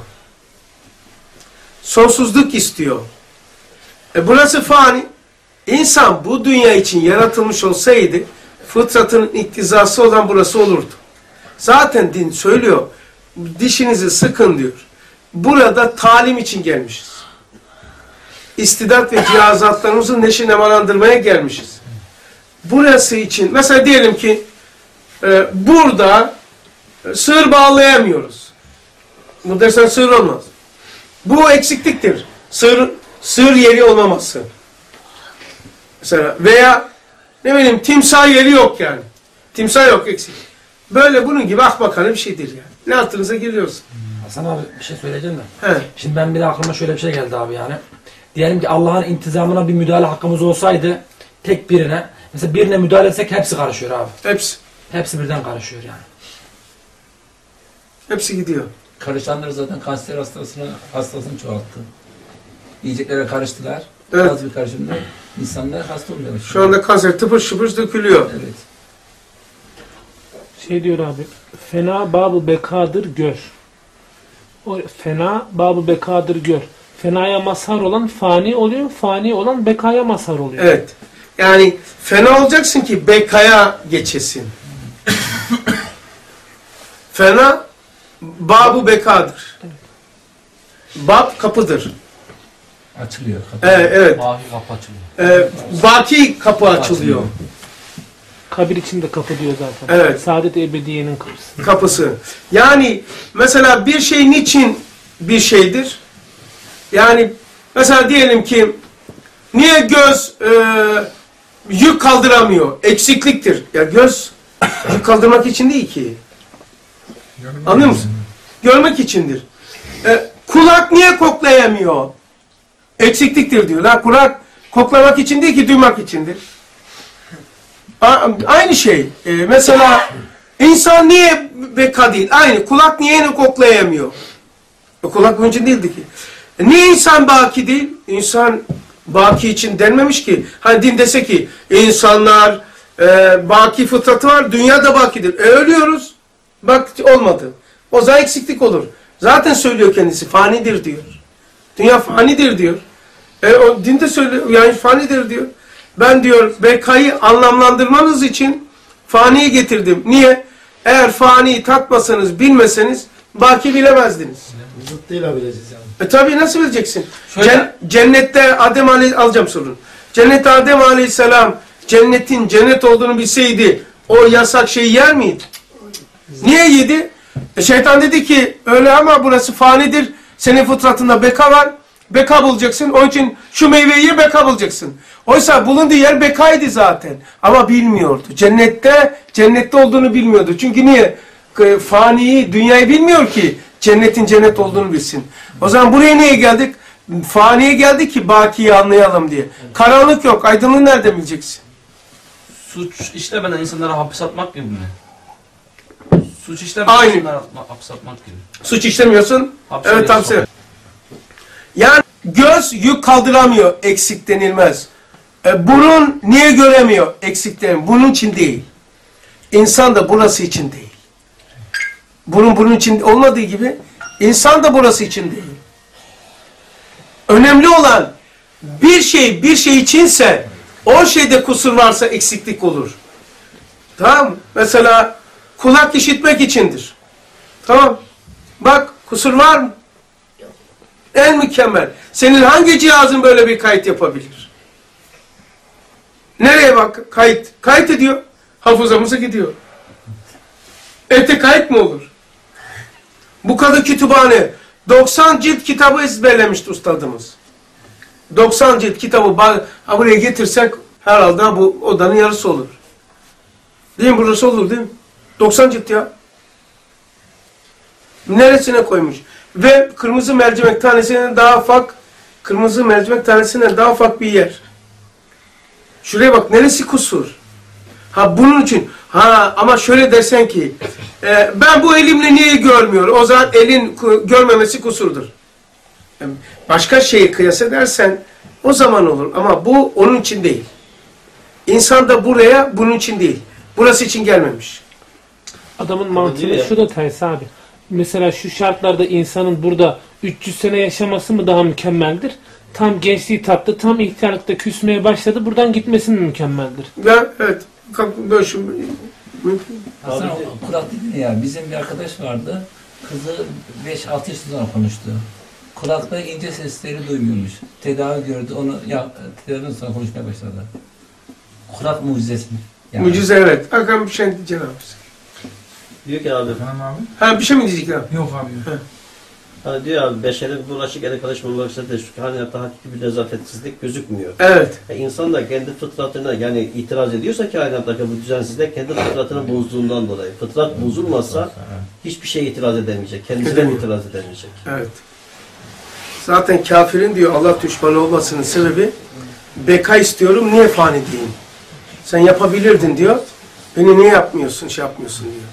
Sonsuzluk istiyor. E burası fani. İnsan bu dünya için yaratılmış olsaydı fıtratının iktizası olan burası olurdu. Zaten din söylüyor. Dişinizi sıkın diyor. Burada talim için gelmişiz. İstidat ve cihazatlarımızı neşe nemalandırmaya gelmişiz. Burası için mesela diyelim ki e, burada e, sığır bağlayamıyoruz. Bu dersen sığır olmaz. Bu eksikliktir. Sığır, sığır yeri olmaması. Mesela veya ne bileyim timsah yeri yok yani. Timsah yok eksik. Böyle bunun gibi akbakanı bir şeydir yani. Ne altınıza giriyorsun? Hasan abi bir şey söyleyeceğim de. He. Şimdi ben bir de aklıma şöyle bir şey geldi abi yani. Diyelim ki Allah'ın intizamına bir müdahale hakkımız olsaydı tek birine, mesela birine müdahale etsek hepsi karışıyor abi. Hepsi. Hepsi birden karışıyor yani. Hepsi gidiyor. Karışanlar zaten kanser hastasını, hastasını çoğalttı. Yiyeceklere karıştılar. Evet. Az bir karışımda insanlar hasta olmuyor. Şu anda kanser tıpır şıpır dökülüyor. Evet. Şey diyor abi, fena babı bekadır gör. O fena babı bekadır gör. Fenaya mazhar olan fani oluyor, fani olan bekaya mazhar oluyor. Evet. Yani fena olacaksın ki bekaya geçesin. Fena babu bekadır. Bab kapıdır. Açılıyor. Kapı. Evet, evet. Mavi kapı açılıyor. Ee, baki kapı açılıyor. Kabir içinde kapı diyor zaten. Evet. Saadet ebediyenin kapısı. Kapısı. Yani mesela bir şey niçin bir şeydir? Yani mesela diyelim ki niye göz e, yük kaldıramıyor? Eksikliktir. Ya göz yük kaldırmak için değil ki. Anlıyor musun? Görmek içindir. E, kulak niye koklayamıyor? Eksikliktir diyor. La kulak koklamak için değil ki duymak içindir. A aynı şey. E, mesela insan niye beka değil? Aynı. Kulak niye koklayamıyor? E, kulak bunun için değildi ki. E, niye insan baki değil? İnsan baki için denmemiş ki. Hani din dese ki insanlar e, baki fıtratı var, dünya da bakidir. E ölüyoruz. Bak olmadı. O zaman eksiklik olur. Zaten söylüyor kendisi. Fanidir diyor. Dünya fanidir diyor. E, o dinde söylüyor. Yani fanidir diyor. Ben diyor bekayı anlamlandırmanız için faniyi getirdim. Niye? Eğer faniyi tatmasanız, bilmeseniz baki bilemezdiniz. Zıttıyla bileceğiz yani. E tabi nasıl bileceksin? Şöyle- Cen- cennette Adem Aleyhisselam, alacağım sorun. Cennette Adem Aleyhisselam cennetin cennet olduğunu bilseydi o yasak şeyi yer miydi? Niye yedi? E şeytan dedi ki öyle ama burası fanidir. Senin fıtratında beka var. Beka bulacaksın. Onun için şu meyveyi ye, beka bulacaksın. Oysa bulunduğu yer bekaydı zaten. Ama bilmiyordu. Cennette cennette olduğunu bilmiyordu. Çünkü niye? E, faniyi, dünyayı bilmiyor ki cennetin cennet olduğunu bilsin. O zaman buraya niye geldik? Faniye geldik ki bakiyi anlayalım diye. Karanlık yok. Aydınlığı nerede bileceksin? Suç işlemeden insanlara hapis atmak gibi mi? Suç işlemeden Aynı. insanlara atma, hapis atmak gibi. Suç işlemiyorsun. Hapse Evet girip tavsiye. Yani göz yük kaldıramıyor. Eksik denilmez. E, burun niye göremiyor? Eksik denilmez. Bunun için değil. İnsan da burası için değil. Burun bunun için olmadığı gibi insan da burası için değil. Önemli olan bir şey bir şey içinse o şeyde kusur varsa eksiklik olur. Tamam mı? Mesela kulak işitmek içindir. Tamam. Bak kusur var mı? En mükemmel. Senin hangi cihazın böyle bir kayıt yapabilir? Nereye bak? Kayıt. Kayıt ediyor. Hafızamıza gidiyor. Ete kayıt mı olur? Bu kadar kütüphane doksan cilt kitabı ezberlemişti ustadımız. doksan cilt kitabı ha buraya getirsek herhalde bu odanın yarısı olur. Değil mi? Burası olur değil mi? doksan cilt ya. Neresine koymuş? Ve kırmızı mercimek tanesinden daha ufak, kırmızı mercimek tanesinden daha ufak bir yer. Şuraya bak, neresi kusur? Ha bunun için, ha ama şöyle dersen ki, e, ben bu elimle niye görmüyorum? O zaman elin görmemesi kusurdur. Yani başka şeyi kıyas edersen o zaman olur ama bu onun için değil. İnsan da buraya bunun için değil. Burası için gelmemiş. Adamın mantığı şu da ters abi. Mesela şu şartlarda insanın burada üç yüz sene yaşaması mı daha mükemmeldir? Tam gençliği tattı, tam ihtiyarlıkta küsmeye başladı. Buradan gitmesi mi mükemmeldir? Ya evet. Böyle şu, Hasan kulak dedin ya, bizim bir arkadaş vardı. Kızı beş altı yaşından konuştu. Kulakta ince sesleri duymuyormuş. Tedavi gördü, onu ya, tedaviden sonra konuşmaya başladı. Kulak mucizesi mi? Yani. mucize evet. Hakan bir şey diyeceksin abi. Diyor ki abi. Tamam abi. Ha bir şey mi diyeceksin abi? Yok abi. Yok. Hani diyor abi beşerin bulaşık ele karışma bulaşık da şu kainatta hakiki bir nezafetsizlik gözükmüyor. Evet. E insan da kendi fıtratına yani itiraz ediyorsa kainattaki bu düzensizlik kendi fıtratını bozduğundan dolayı. Fıtrat bozulmazsa hiçbir şeye itiraz edemeyecek. Kendisine itiraz edemeyecek. Evet. Zaten kafirin diyor Allah düşmanı olmasının sebebi beka istiyorum niye fani diyeyim. Sen yapabilirdin diyor. Beni niye yapmıyorsun, şey yapmıyorsun diyor.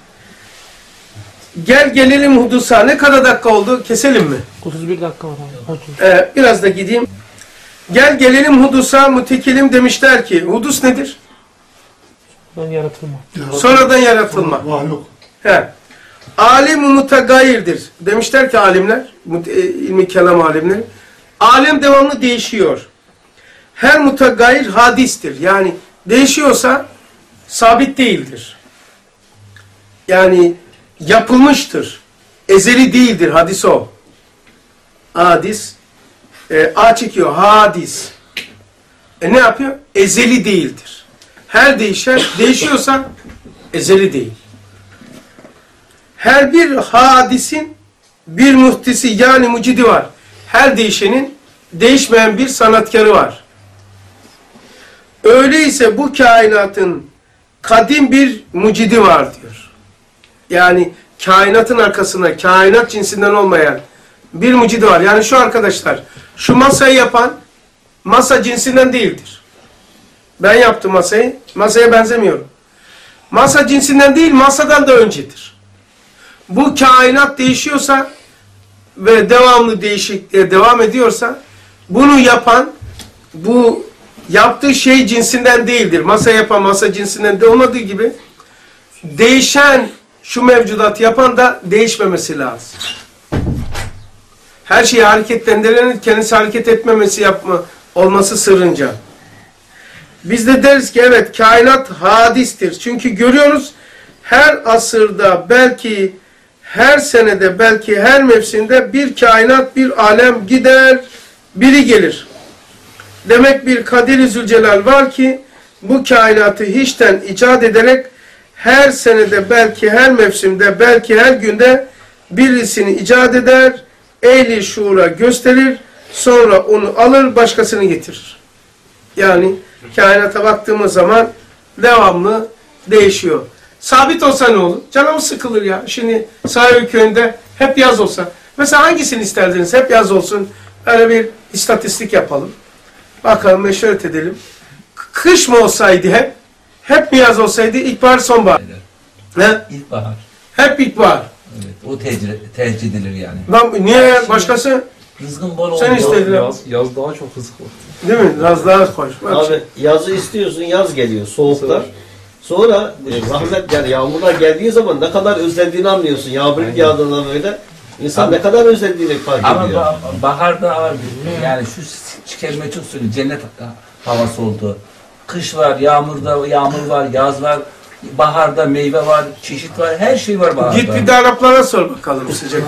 Gel gelelim hudusa. Ne kadar dakika oldu? Keselim mi? otuz bir dakika var abi. Ee, biraz da gideyim. Gel gelelim hudusa. Mütekilim demişler ki hudus nedir? Ben yaratılma. Sonradan yaratılma. He. Alim mutagayirdir. Demişler ki alimler, ilmi kelam alimleri. Alim devamlı değişiyor. Her mutagayir hadistir. Yani değişiyorsa sabit değildir. Yani yapılmıştır. Ezeli değildir. Hadis o. Hadis. E, A çekiyor. Hadis. E ne yapıyor? Ezeli değildir. Her değişen değişiyorsa ezeli değil. Her bir hadisin bir muhtisi yani mucidi var. Her değişenin değişmeyen bir sanatkarı var. Öyleyse bu kainatın kadim bir mucidi var diyor. Yani kainatın arkasına kainat cinsinden olmayan bir mucidi var. Yani şu arkadaşlar, şu masayı yapan masa cinsinden değildir. Ben yaptım masayı, masaya benzemiyorum. Masa cinsinden değil, masadan da öncedir. Bu kainat değişiyorsa ve devamlı değişik devam ediyorsa bunu yapan bu yaptığı şey cinsinden değildir. Masa yapan masa cinsinden de olmadığı gibi değişen şu mevcudat yapan da değişmemesi lazım. Her şeyi hareketlendirenin kendisi hareket etmemesi yapma olması sırrınca. Biz de deriz ki evet kainat hadistir. Çünkü görüyoruz her asırda belki her senede belki her mevsimde bir kainat bir alem gider biri gelir. Demek bir Kadir-i Zülcelal var ki bu kainatı hiçten icat ederek her senede belki her mevsimde belki her günde birisini icat eder, ehli şuura gösterir, sonra onu alır başkasını getirir. Yani kainata baktığımız zaman devamlı değişiyor. Sabit olsa ne olur? Canımız sıkılır ya. Şimdi Sahibi köyünde hep yaz olsa. Mesela hangisini isterdiniz? Hep yaz olsun. Böyle bir istatistik yapalım. Bakalım meşveret edelim. Kış mı olsaydı hep? Hep mi yaz olsaydı? İlkbahar, sonbahar. Ne? İlkbahar. Hep ilkbahar. Evet, o tercih, tercih edilir yani. Lan, niye? Başkası? Rızkın bol Sen oldu. istedin. Yaz, yaz daha çok hızlı. Değil mi? Biraz daha hoş. Abi yazı istiyorsun, yaz geliyor, soğuklar. Sonra e, rahmet yani yağmurlar geldiği zaman ne kadar özlediğini anlıyorsun. Yağmur yağdığında böyle insan ne kadar özlediğini fark Ama ediyor. ba- baharda abi yani şu kelime çok söylüyor. Cennet havası oldu. Kış var, yağmurda yağmur var, yaz var. Baharda meyve var, çeşit var, her şey var baharda. Git bir de Araplara sor bakalım sıcak.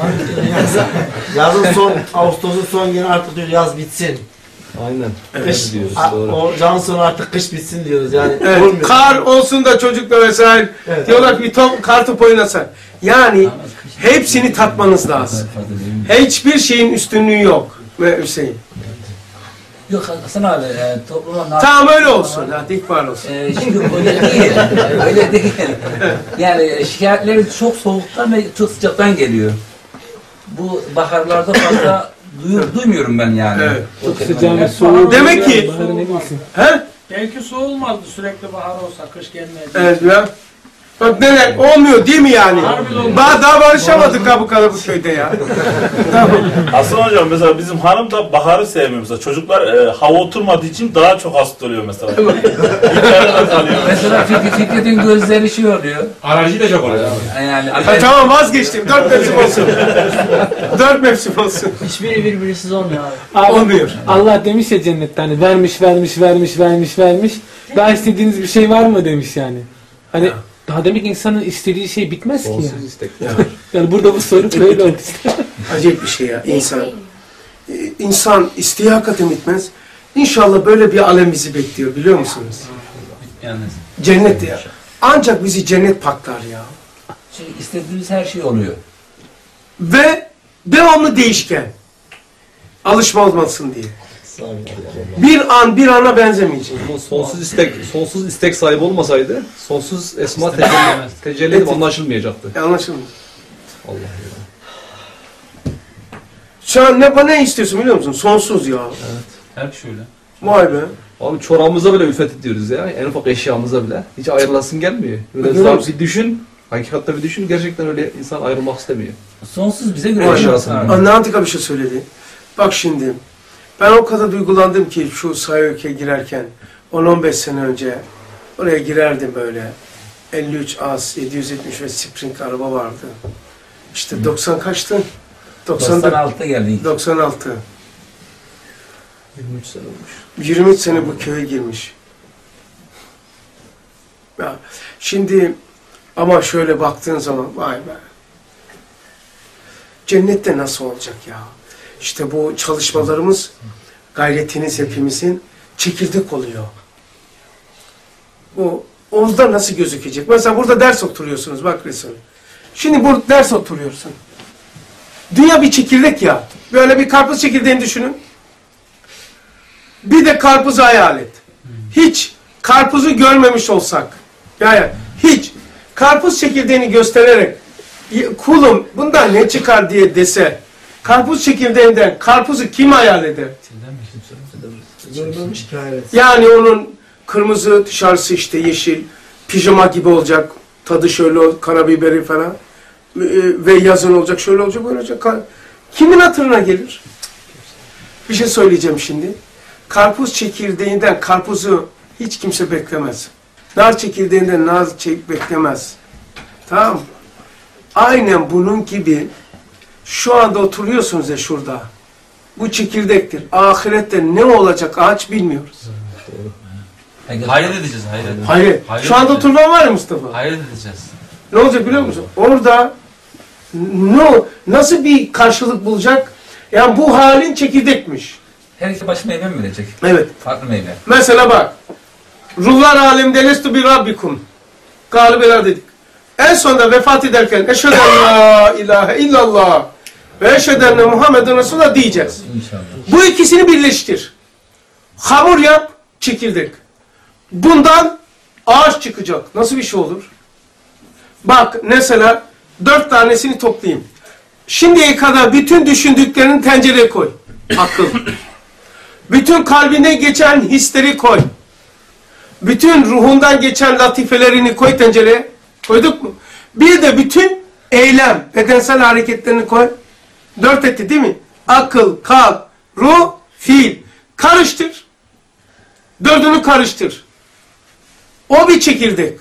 Yazın son, Ağustos'un son günü artık diyor yaz bitsin. Aynen. Kış, diyoruz, a- doğru. o can sonra artık kış bitsin diyoruz yani. Evet, Olmuyor. kar olsun da çocukla vesaire Evet. diyorlar ki bir top, kar topu oynasan. Yani hepsini tatmanız lazım. Hiçbir şeyin üstünlüğü yok Hüseyin. Yok Hasan abi, e, topluma... Tamam öyle olsun. Hadi ikbal olsun. E, şimdi öyle değil. öyle değil. Yani şikayetleri çok soğuktan ve çok sıcaktan geliyor. Bu baharlarda fazla duyuyor, duymuyorum ben yani. Evet. Çok Sıcağın hep soğuğu. Demek ki- Baharı ne bilsin. He? Belki soğulmazdı sürekli bahar olsa, kış gelmedi. Evet ya. Bak neler olmuyor değil mi yani? Harbiden olmuyor. Daha, daha barışamadık ha bu kadar bu köyde ya. Hasan hocam mesela bizim hanım da baharı sevmiyor mesela. Çocuklar e, hava oturmadığı için daha çok hasta oluyor mesela. İçeride kalıyor. Mesela Fikret, Fikret'in gözleri şey oluyor. Alerji de çok oluyor. Yani Ha, tamam vazgeçtim. Dört mevsim olsun. Dört mevsim olsun. Hiçbiri birbirisiz olmuyor abi. Abi, Olmuyor. Allah demiş ya cennette hani vermiş vermiş vermiş vermiş vermiş. Daha istediğiniz bir şey var mı demiş yani. Hani daha demek insanın istediği şey bitmez ki Sonsuz yani. istek. Yani burada bu soru böyle oldu işte. Acayip bir şey ya insan. Ee, İnsan isteği hakikaten bitmez. İnşallah böyle bir alem bizi bekliyor biliyor musunuz? yani Cennet ya. Ancak bizi cennet paklar ya. şey, istediğimiz her şey oluyor. Ve Devamlı değişken. Alışma olmasın diye. Bir an bir ana benzemeyecek. Ama sonsuz istek, sonsuz istek sahibi olmasaydı sonsuz esma tecelli, tecelli edip anlaşılmayacaktı. E, anlaşılmıyor. Allah Allah. Şu an ne, ne istiyorsun biliyor musun? Sonsuz ya. Evet. Hep şöyle. Vay be. Abi çorabımıza bile ülfet ediyoruz ya. En ufak eşyamıza bile. Hiç ayrılasın gelmiyor. Böyle Görüyor daha musun? bir düşün. Hakikatte bir düşün. Gerçekten öyle insan ayrılmak istemiyor. Sonsuz bize göre Maşallah. yaşasın. Anne Antika bir şey söyledi. Bak şimdi. Ben o kadar duygulandım ki şu Sayöke'ye girerken on on beş sene önce oraya girerdim böyle. elli üç as, yedi yüz yetmiş ve Spring araba vardı. İşte doksan kaçtı? doksan doksan altıda geldik. doksan altı. yirmi üç sene olmuş. yirmi üç sene bu köye girmiş. Ya, şimdi ama şöyle baktığın zaman vay be. Cennette nasıl olacak ya? İşte bu çalışmalarımız, gayretiniz hepimizin çekirdek oluyor. Bu orada nasıl gözükecek? Mesela burada ders oturuyorsunuz bak Resul. Şimdi burada ders oturuyorsun. Dünya bir çekirdek ya. Böyle bir karpuz çekirdeğini düşünün. Bir de karpuzu hayal et. Hiç karpuzu görmemiş olsak, yani hiç karpuz çekirdeğini göstererek kulum bundan ne çıkar diye dese, karpuz çekirdeğinden karpuzu kim hayal eder? Görmemiş ki hayret. Yani onun kırmızı, dışarısı işte yeşil, pijama gibi olacak, tadı şöyle ol, karabiberi falan ve yazın olacak, şöyle olacak, böyle olacak. Kimin hatırına gelir? Bir şey söyleyeceğim şimdi. Karpuz çekirdeğinden karpuzu hiç kimse beklemez. Nar çekirdeğinden nar çek beklemez. Tamam mı? Aynen bunun gibi şu anda oturuyorsunuz ya şurada. Bu çekirdektir. Ahirette ne olacak ağaç bilmiyoruz. Hayret edeceğiz, hayret. Hayır. Hayret Şu anda edeceğiz. oturulan var ya Mustafa. Hayret edeceğiz. Ne olacak biliyor musun? Orada no, nasıl bir karşılık bulacak? Yani bu halin çekirdekmiş. Herkes baş meyve mi verecek? Evet. Farklı meyve. Mesela bak. Ruhlar alemde lestu bir rabbikum. Galibeler dedik. En sonunda vefat ederken eşhedü en la ilahe illallah ve eşhedü enne Muhammeden Resulullah diyeceğiz. İnşallah. Bu ikisini birleştir. Hamur yap, çekirdek. Bundan ağaç çıkacak. Nasıl bir şey olur? Bak mesela dört tanesini toplayayım. Şimdiye kadar bütün düşündüklerini tencereye koy. Akıl. Bütün kalbine geçen hisleri koy. Bütün ruhundan geçen latifelerini koy tencereye. Koyduk mu? Bir de bütün eylem, bedensel hareketlerini koy. Dört etti değil mi? Akıl, kalp, ruh, fiil. Karıştır. Dördünü karıştır. O bir çekirdek.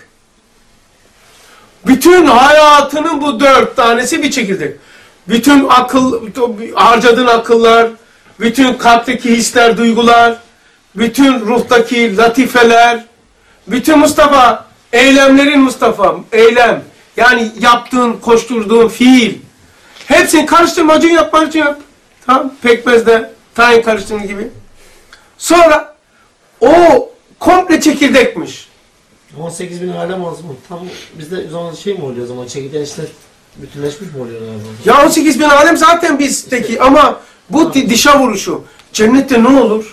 Bütün hayatının bu dört tanesi bir çekirdek. Bütün akıl, harcadığın akıllar, bütün kalpteki hisler, duygular, bütün ruhtaki latifeler, bütün Mustafa, eylemlerin Mustafa, eylem. Yani yaptığın, koşturduğun fiil. Hepsini karıştırmacın yap, marcın yap. Tamam, pekmezde, tayin karıştırma gibi. Sonra o komple çekirdekmiş. on sekiz bin alem az mı? Tam bizde o zaman şey mi oluyor o zaman? Çekirdeğin işte bütünleşmiş mi oluyor? Ya on sekiz bin alem zaten bizdeki ama bu dışa vuruşu. Cennette ne olur?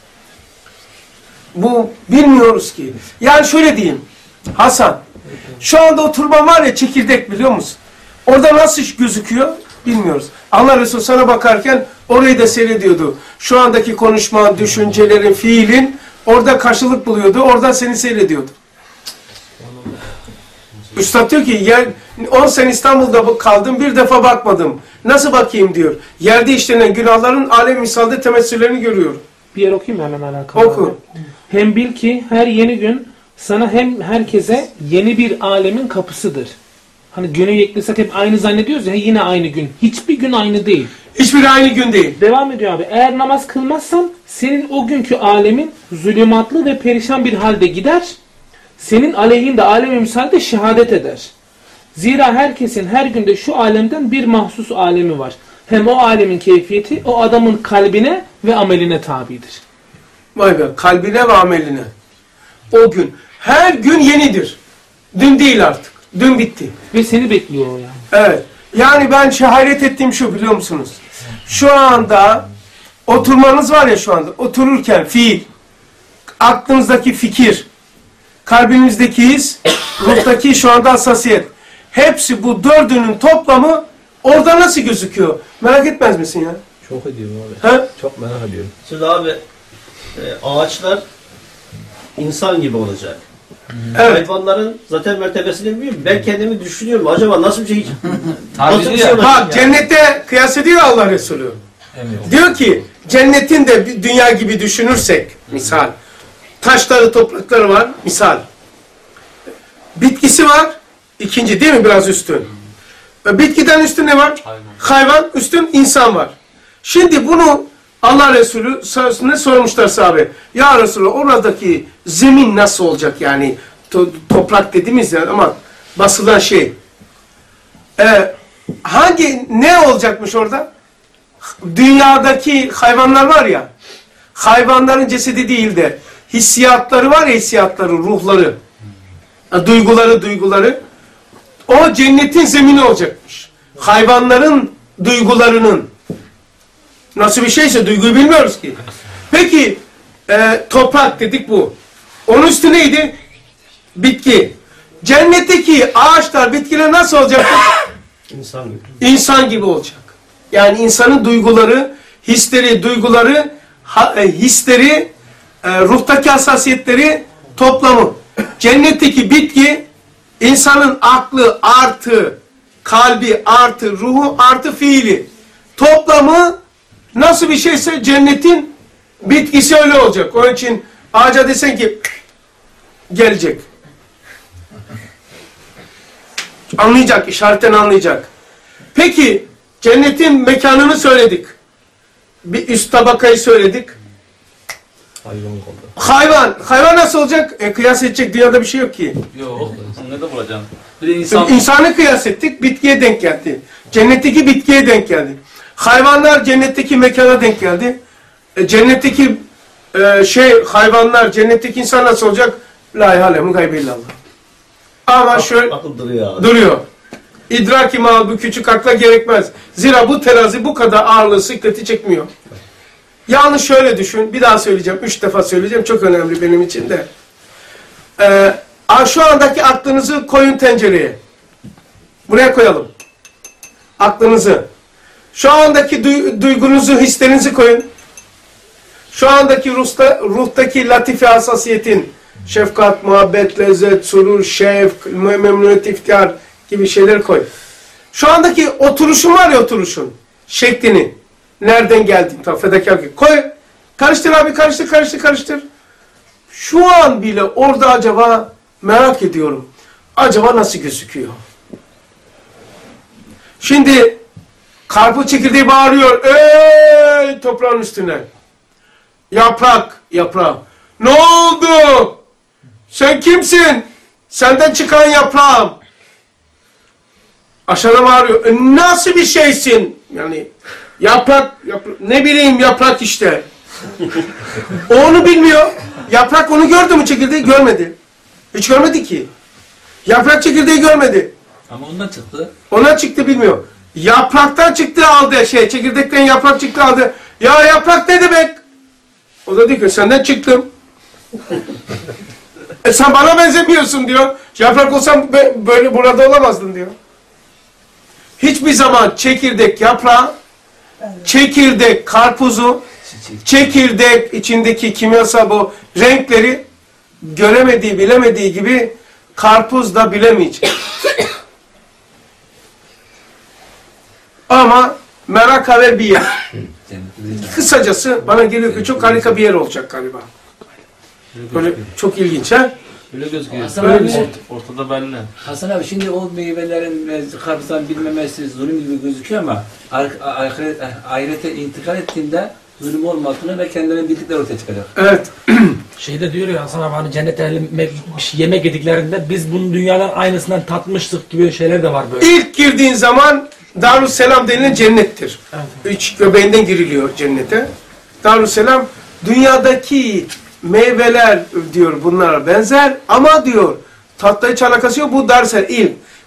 Bu bilmiyoruz ki. Yani şöyle diyeyim. Hasan, şu anda oturma var ya çekirdek biliyor musun? Orada nasıl gözüküyor bilmiyoruz. Allah Resulü sana bakarken orayı da seyrediyordu. Şu andaki konuşma, düşüncelerin, fiilin orada karşılık buluyordu. Oradan seni seyrediyordu. Üstad diyor ki on sene İstanbul'da kaldım bir defa bakmadım. Nasıl bakayım diyor. Yerde işlenen günahların alem misalde temessüllerini görüyorum. Bir yer okuyayım mı hemen alakalı? Oku. Hem bil ki her yeni gün sana hem herkese yeni bir alemin kapısıdır. Hani güne eklesek hep aynı zannediyoruz ya yine aynı gün. Hiçbir gün aynı değil. Hiçbir aynı gün değil. Devam ediyor abi. Eğer namaz kılmazsan senin o günkü alemin zulümatlı ve perişan bir halde gider. Senin aleyhinde alem-i misalde şehadet eder. Zira herkesin her günde şu alemden bir mahsus alemi var. Hem o alemin keyfiyeti o adamın kalbine ve ameline tabidir. Vay be, kalbine ve ameline. O gün. Her gün yenidir. Dün değil artık. Dün bitti. Ve seni bekliyor o yani. Evet. Yani ben şey hayret ettiğim şu, biliyor musunuz? Şu anda oturmanız var ya, şu anda otururken fiil, aklınızdaki fikir, kalbinizdeki his, ruhtaki şu anda hassasiyet. Hepsi bu dördünün toplamı orada nasıl gözüküyor? Merak etmez misin ya? Çok ediyorum abi. He? Çok merak ediyorum. Şimdi abi e, ağaçlar insan gibi olacak. Evet. Hayvanların zaten mertebesini bilmiyorum. Ben kendimi düşünüyorum. Acaba nasıl bir şey? Tabii nasıl bir ya. şey olacak Bak yani? cennette kıyas ediyor Allah Resulü. Evet. Diyor ki cennetin de bir dünya gibi düşünürsek misal, taşları toprakları var misal, bitkisi var ikinci değil mi, biraz üstün. Bitkiden üstün ne var? Hayvan. Hayvan, üstün insan var. Şimdi bunu Allah Resulü ne sormuşlar sahabe? Ya Resulü oradaki zemin nasıl olacak yani? To toprak dediğimiz ya ama basılan şey. Ee, hangi ne olacakmış orada? Dünyadaki hayvanlar var ya, hayvanların cesedi değil de hissiyatları var ya, hissiyatları, ruhları, duyguları, duyguları. O cennetin zemini olacakmış. Hayvanların duygularının. Nasıl bir şeyse duyguyu bilmiyoruz ki. Peki e, toprak dedik bu. Onun üstü neydi? Bitki. Cennetteki ağaçlar, bitkiler nasıl olacak? İnsan gibi. İnsan gibi olacak. Yani insanın duyguları, hisleri, duyguları, ha, e, hisleri, e, ruhtaki hassasiyetleri toplamı. Cennetteki bitki, insanın aklı artı kalbi artı ruhu artı fiili. Toplamı nasıl bir şeyse cennetin bitkisi öyle olacak. Onun için ağaca desen ki gelecek. Anlayacak, işaretten anlayacak. Peki cennetin mekanını söyledik. Bir üst tabakayı söyledik. Hayvan oldu. Hayvan. Hayvan nasıl olacak? E, kıyas edecek dünyada bir şey yok ki. Yok. Ne de bulacaksın? Bir de insan... İnsanı kıyas ettik, bitkiye denk geldi. Cennetteki bitkiye denk geldi. Hayvanlar cennetteki mekana denk geldi. E, cennetteki e, şey hayvanlar, cennetteki insan nasıl olacak? La yâlemu gaybe illallah. Ama şöyle Akıl duruyor abi. duruyor. İdraki mal bu küçük akla gerekmez. Zira bu terazi bu kadar ağırlığı, sıkleti çekmiyor. Yalnız şöyle düşün, bir daha söyleyeceğim, üç defa söyleyeceğim, çok önemli benim için de. Ee, şu andaki aklınızı koyun tencereye. Buraya koyalım. Aklınızı. Şu andaki duy duygunuzu, hislerinizi koyun. Şu andaki ruhta, ruhtaki latife hassasiyetin, şefkat, muhabbet, lezzet, surur, şevk, memnuniyet, iftihar gibi şeyleri koy. Şu andaki oturuşun var ya, oturuşun, şeklini, nereden geldin, tam fedakar gibi. Koy, karıştır abi, karıştır, karıştır, karıştır. Şu an bile orada acaba merak ediyorum. Acaba nasıl gözüküyor? Şimdi karpuz çekirdeği bağırıyor. Ey toprağın üstüne. Yaprak, yaprak. Ne oldu? Sen kimsin? Senden çıkan yaprağım. Aşağıda bağırıyor. E, nasıl bir şeysin? Yani yaprak, yaprak, ne bileyim yaprak işte. O onu bilmiyor. Yaprak onu gördü mü çekirdeği? Görmedi. Hiç görmedi ki. Yaprak çekirdeği görmedi. Ama ondan çıktı. Ona çıktı bilmiyor. Yapraktan çıktı aldı şey, çekirdekten yaprak çıktı aldı. Ya yaprak ne demek? O da diyor ki senden çıktım. e sen bana benzemiyorsun diyor. Yaprak olsam böyle burada olamazdın diyor. Hiçbir zaman çekirdek yaprağı, çekirdek karpuzu, çekirdek içindeki kimyasal bu renkleri göremediği, bilemediği gibi karpuz da bilemeyecek. Ama merak haber bir yer. Kısacası bana geliyor ki çok harika bir yer olacak galiba. Böyle çok ilginç ha? Öyle gözüküyor. Hasan Öyle abi, bir şey. Ortada belli. Hasan abi şimdi o meyvelerin ve karpuzdan bilmemesi zulüm gibi gözüküyor ama ahiret, ahirete intikal ettiğinde zulüm olmadığını ve kendilerinin bildikleri ortaya çıkacak. Evet. Şeyde diyor ya Hasan abi, hani cennete yemek, yemek yediklerinde biz bunun dünyadan aynısından tatmıştık gibi şeyler de var böyle. İlk girdiğin zaman Darüsselam denilen cennettir. Evet. Üç göbeğinden giriliyor cennete. Darüsselam dünyadaki meyveler diyor bunlara benzer ama diyor tatla hiç alakası yok. Bu Darüsselam ilm.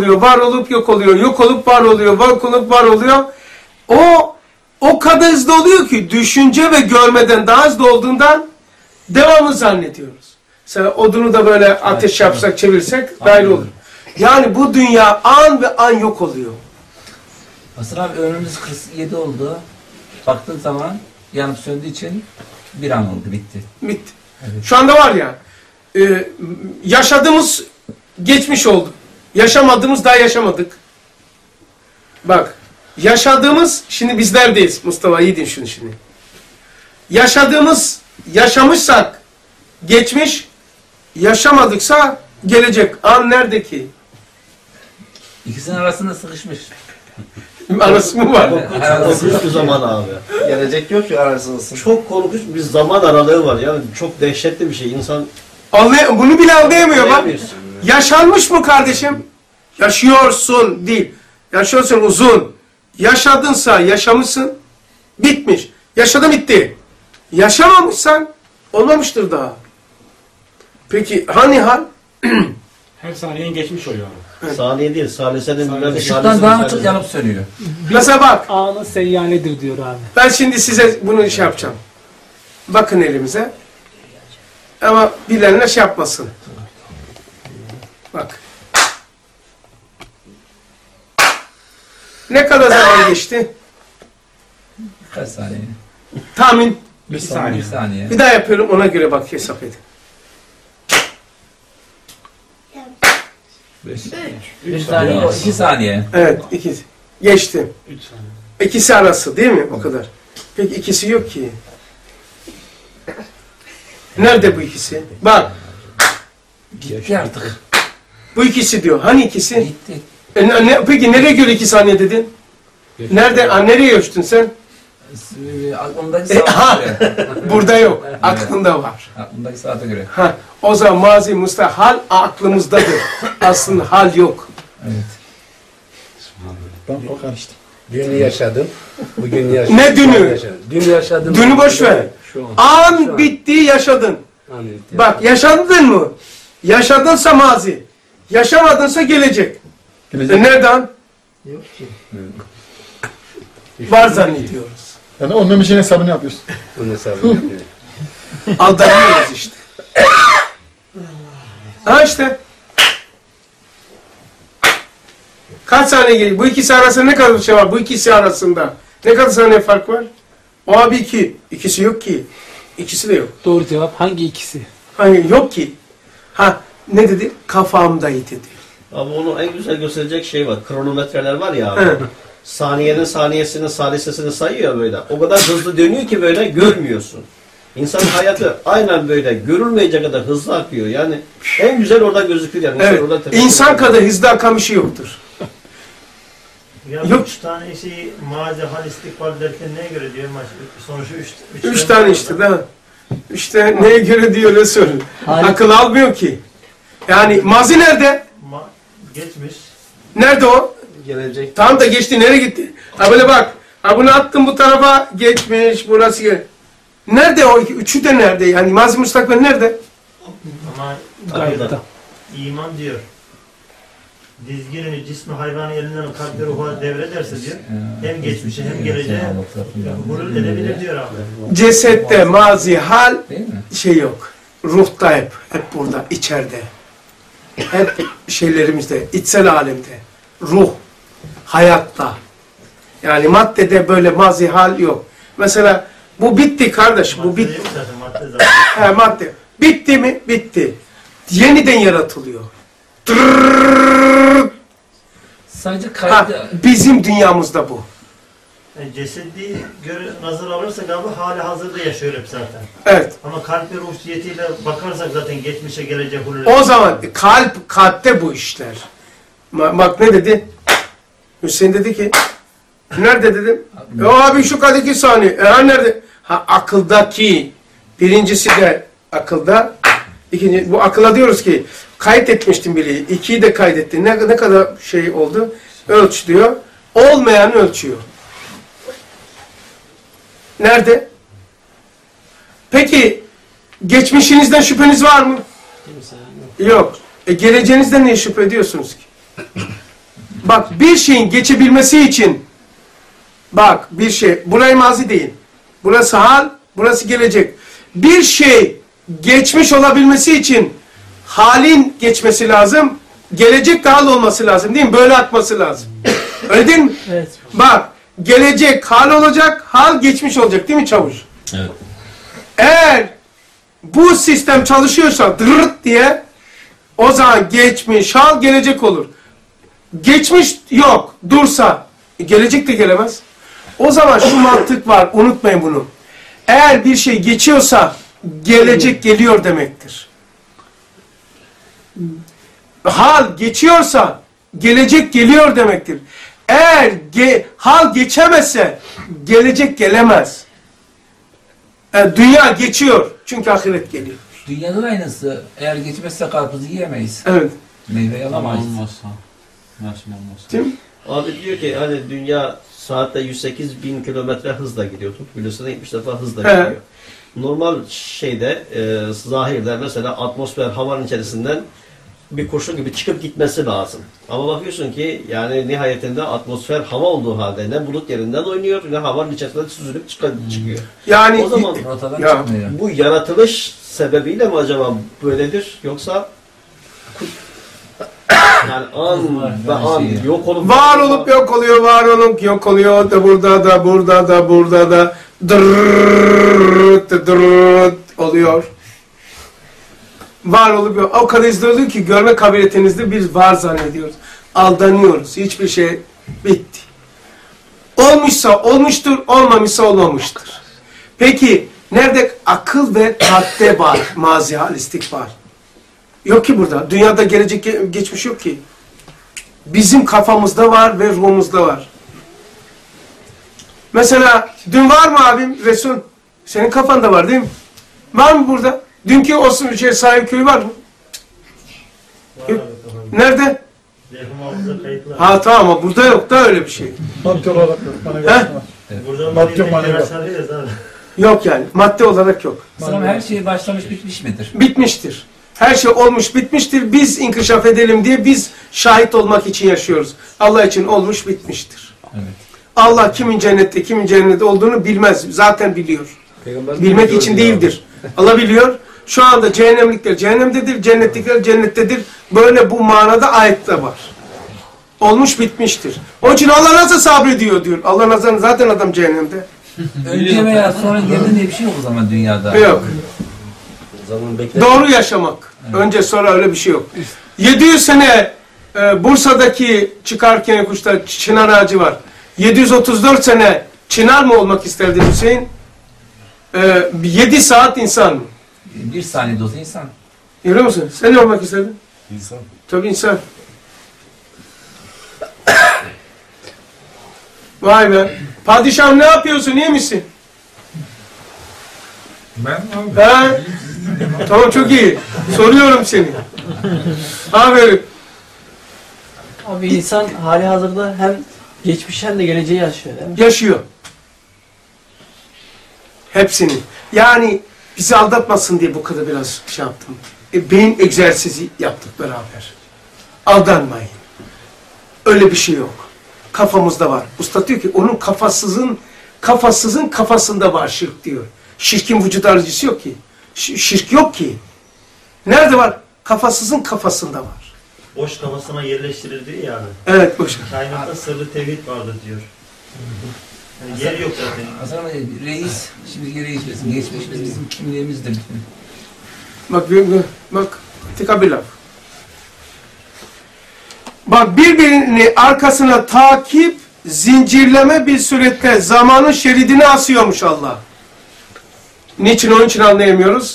oluyor, var olup yok oluyor, yok olup var oluyor, var olup var oluyor. O o kadar hızlı oluyor ki düşünce ve görmeden daha hızlı olduğundan devamlı zannediyoruz. Mesela odunu da böyle ateş yapsak, çevirsek dahil olur. Yani bu dünya an ve an yok oluyor. Hasan abi ömrümüz kırk yedi oldu. Baktığın zaman yanıp söndüğü için bir an oldu, bitti. Bitti. Evet. Şu anda var ya, e, yaşadığımız geçmiş oldu. Yaşamadığımız daha yaşamadık. Bak, yaşadığımız, şimdi biz neredeyiz? Mustafa iyi din şunu şimdi. Yaşadığımız, yaşamışsak geçmiş, yaşamadıksa gelecek. An nerede ki? İkisinin arasında sıkışmış. Arası mı var? Korkunç bir zaman abi. Gelecek yok ki arasındasın. Çok korkunç bir zaman aralığı var. Yani çok dehşetli bir şey. İnsan Anlay bunu bile anlayamıyor bak. anlayamıyorsun. Yaşanmış mı kardeşim? Yaşıyorsun değil. Yaşıyorsun uzun. Yaşadınsa yaşamışsın. Bitmiş. Yaşadı bitti. Yaşamamışsan olmamıştır daha. Peki hani hal? Her saniyenin geçmiş oluyor abi. Saniye değil, salisenin bilmem Işıktan daha çok yanıp sönüyor. Mesela bak. Anı seyyaledir diyor abi. Ben şimdi size bunu şey yapacağım. Bakın elimize. Ama bilenler şey yapmasın. Bak. Ne kadar zaman geçti? Kaç saniye? Tahmin. Bir saniye. Bir saniye. Bir daha yapıyorum, ona göre bak hesap edin. Beş. Bir saniye. İki saniye. Evet, iki. Geçti. Üç saniye. İkisi arası değil mi? O kadar. Peki ikisi yok ki. Nerede bu ikisi? Bak. Gitti artık. Bu ikisi diyor. Hani ikisi? Gitti. E, ne, peki nereye göre iki saniye dedin? Nerede? Ha, nereye ölçtün sen? Aklımdaki E, saate ha, göre. burada yok. Aklında var. Aklımdaki saate göre. Ha, o zaman mazi müstahal aklımızdadır. Aslında hal yok. Evet. Ben o karıştım. Dün yaşadım. Bugün yaşadım. Ne dünü? Yaşadım. Dün yaşadım. Dünü boş ver. Şu an. An Şu an. bitti, yaşadın. An bitti. Bak yaşadın mı? Yaşadınsa mazi. Yaşamadınsa gelecek. Gelecek. E nereden? Yok ki. Var zannediyoruz. Yani olmamışın hesabını yapıyorsun. Bunun hesabını yapıyor. Aldanıyoruz işte. Ha işte. Kaç saniye geliyor? Bu ikisi arasında ne kadar bir şey var? Bu ikisi arasında. Ne kadar saniye fark var? O abi iki. İkisi yok ki. İkisi de yok. Doğru cevap hangi ikisi? Hayır yok ki. Ha ne dedi? Kafamdaydı dedi. Abi onu en güzel gösterecek şey var. Kronometreler var ya abi. Evet. Saniyenin saniyesini, salisesini sayıyor böyle. O kadar hızlı dönüyor ki böyle görmüyorsun. İnsanın hayatı aynen böyle görülmeyecek kadar hızlı akıyor. Yani en güzel orada gözüküyor yani. İnsan Evet. orada tefekkür İnsan ediyor. kadar hızlı akan bir şey yoktur. Ya Yok. üç tane şeyi mazi, hal, istikbal derken neye göre diyor maç? Sonuçta üç, üç, Üç tane işte değil mi? İşte neye göre diyor ne sorun. Akıl almıyor ki. Yani mazi nerede? Ma geçmiş. Nerede o? Gelecek. Tam da geçti, nereye gitti? Ha böyle bak. Ha bunu attım bu tarafa, geçmiş, burası gel. Nerede o iki? Üçü de nerede? Yani mazi müstakbel nerede? Ama Gayrıda. iman diyor. Dizginini, cismi, hayvanı elinden kalbi ruha devrederse diyor. Hem geçmişe hem geleceğe hulul edebilir diyor abi. Cesette mazi hal şey yok. Ruhta hep. Hep burada. içeride. Hep şeylerimizde. içsel alemde. Ruh. Hayatta. Yani maddede böyle mazi hal yok. Mesela bu bitti kardeş. Bu bitti. He, madde. Bitti mi? Bitti. Yeniden yaratılıyor. Tırrrr. Sadece kaydı. Bizim dünyamızda bu. Yani cesedi göre nazar alırsak abi hali hazırda yaşıyor hep zaten. Evet. Ama kalp ve ruh cihetiyle bakarsak zaten geçmişe gelecek hulul. O zaman kalp, kalpte bu işler. Ma- Bak ne dedi? Hüseyin dedi ki, nerede dedim? E abi şu kadar iki saniye. E ha nerede? Ha akıldaki. Birincisi de akılda. İkinci, bu akıla diyoruz ki, kayıt etmiştim biri. İkiyi de kaydetti. Ne, ne kadar şey oldu? Ölç diyor. Olmayanı ölçüyor. Nerede? Peki, geçmişinizden şüpheniz var mı? Yok. E geleceğinizden niye şüphe ediyorsunuz ki? Bak bir şeyin geçebilmesi için, bak bir şey, burayı mazi değil. Burası hal, burası gelecek. Bir şey geçmiş olabilmesi için halin geçmesi lazım, gelecek de hal olması lazım değil mi? Böyle akması lazım. Öyle değil mi? Evet. Bak, gelecek hal olacak, hal geçmiş olacak değil mi çavuş? Evet. Eğer bu sistem çalışıyorsa dırırt diye o zaman geçmiş, hal gelecek olur. Geçmiş yok, dursa gelecek de gelemez. O zaman şu mantık var, unutmayın bunu. Eğer bir şey geçiyorsa gelecek geliyor demektir. Hal geçiyorsa gelecek geliyor demektir. Eğer ge hal geçemezse gelecek gelemez. Yani dünya geçiyor çünkü ahiret geliyor. Dünyada da aynısı. Eğer geçmezse karpuzu yiyemeyiz. Evet. Meyve alamayız. Olmazsa. Nasıl olmazsa. Değil mi? Abi diyor ki hani dünya saatte yüz sekiz bin kilometre hızla gidiyor. Biliyorsun yetmiş defa hızla He. gidiyor. Normal şeyde, e, zahirde mesela atmosfer havanın içerisinden bir kurşun gibi çıkıp gitmesi lazım. Ama bakıyorsun ki yani nihayetinde atmosfer hava olduğu halde ne bulut yerinden oynuyor ne havanın içerisinden süzülüp çıkıyor. Yani o zaman ya, bu yaratılış sebebiyle mi acaba böyledir yoksa yani an ve an yok olup var olup yok oluyor, var olup yok oluyor da burada da burada da burada da dırrrrt dırrrrt oluyor. Var olup yok. O kadar hızlı oluyor ki görme kabiliyetinizde biz var zannediyoruz. Aldanıyoruz. Hiçbir şey bitti. Olmuşsa olmuştur, olmamışsa olmamıştır. Peki nerede akıl ve kalpte var mazi hal istikbal? Yok ki burada. Dünyada gelecek geçmiş yok ki. Bizim kafamızda var ve ruhumuzda var. Mesela dün var mı abim Resul? Senin kafanda var değil mi? Var mı burada? Dünkü Osman şey, sahip köyü var mı? Var. Nerede? Ha tamam ama burada yok da öyle bir şey. Madde olarak yok. Bana Burada madde manevi. Yok yani. Madde olarak yok. Sonra her şey başlamış bitmiş midir? Bitmiştir. Her şey olmuş bitmiştir. Biz inkişaf edelim diye biz şahit olmak için yaşıyoruz. Allah için olmuş bitmiştir. Evet. Allah kimin cennette kimin cennette olduğunu bilmez. Zaten biliyor. Peygamber Bilmek için değildir. Allah biliyor. Şu anda cehennemlikler cehennemdedir, cennetlikler cennettedir. Böyle bu manada ayette var. Olmuş bitmiştir. Onun için Allah nasıl sabrediyor diyor. Allah nazarında zaten adam cehennemde. Önce veya sonra geldin diye bir şey yok o zaman dünyada. Yok. Zaman bekle. Doğru yaşamak. Evet. Önce sonra öyle bir şey yok. yedi yüz sene e, Bursa'daki çıkarken kuşta çınar ağacı var. yedi yüz otuz dört sene çınar mı olmak isterdin Hüseyin? E, yedi saat insan mı? Bir saniyede olsa insan. Görüyor musun? Sen ne olmak istedin? İnsan. Tabii insan. Vay be. Padişahım ne yapıyorsun? İyi misin? Ben abi. He? Tamam çok iyi. Soruyorum seni. Aferin. Abi insan hali hazırda hem geçmiş hem de geleceği yaşıyor değil mi? Yaşıyor. Hepsini. Yani bizi aldatmasın diye bu kadar biraz şey yaptım. E, beyin egzersizi yaptık beraber. Aldanmayın. Öyle bir şey yok. Kafamızda var. Usta diyor ki onun kafasızın kafasızın kafasında var şirk diyor. Şirkin vücut aracısı yok ki. Ş şirk yok ki. Nerede var? Kafasızın kafasında var. Boş kafasına yerleştirildiği yani. Evet, boş. Kainatta sırrı tevhid vardır diyor. Yani yer yok zaten. Hasan abi, reis, şimdiki reis bizim, geçmişimiz bizim kimliğimizdir. Bak, bak, tika bir laf. Bak, birbirini arkasına takip, zincirleme bir surette zamanın şeridini asıyormuş Allah. Niçin? Onun için anlayamıyoruz.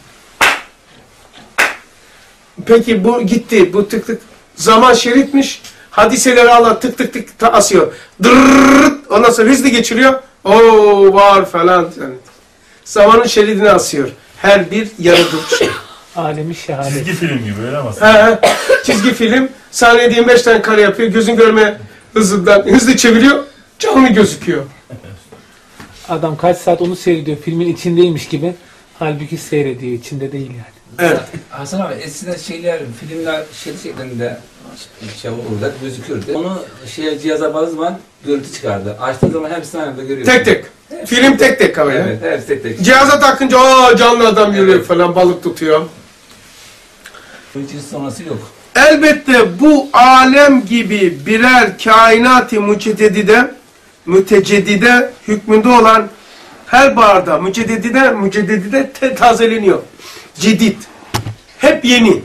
Peki bu gitti, bu tık tık. Zaman şeritmiş. Hadiseleri Allah tık tık tık asıyor. Dırrrrt, ondan sonra hızlı geçiriyor. Oo var falan. Yani zamanın şeridini asıyor. Her bir yaratılmış şey. Alemi şehadet. Çizgi film gibi öyle mi? He he. Çizgi film. Saniyede yirmi beş tane kare yapıyor. Gözün görme hızından hızlı çeviriyor. Canlı gözüküyor. Adam kaç saat onu seyrediyor. Filmin içindeymiş gibi. Halbuki seyrediyor. İçinde değil yani. Evet. Hasan abi eskiden şeyler, filmler şey şeklinde şey orada gözüküyordu. Onu şey cihaza bazı zaman görüntü çıkardı. Açtığı zaman hepsini aynı anda görüyorsun. Tek tek. Hepsi Film tek tek kalıyor. Evet, evet tek tek. Cihaza takınca aa canlı adam yürüyor Evet. falan, balık tutuyor. Bunun için sonrası yok. Elbette bu alem gibi birer kainat-ı müceddide, müteceddide hükmünde olan her barda müceddide, müceddide te tazeleniyor. Cedid. Hep yeni.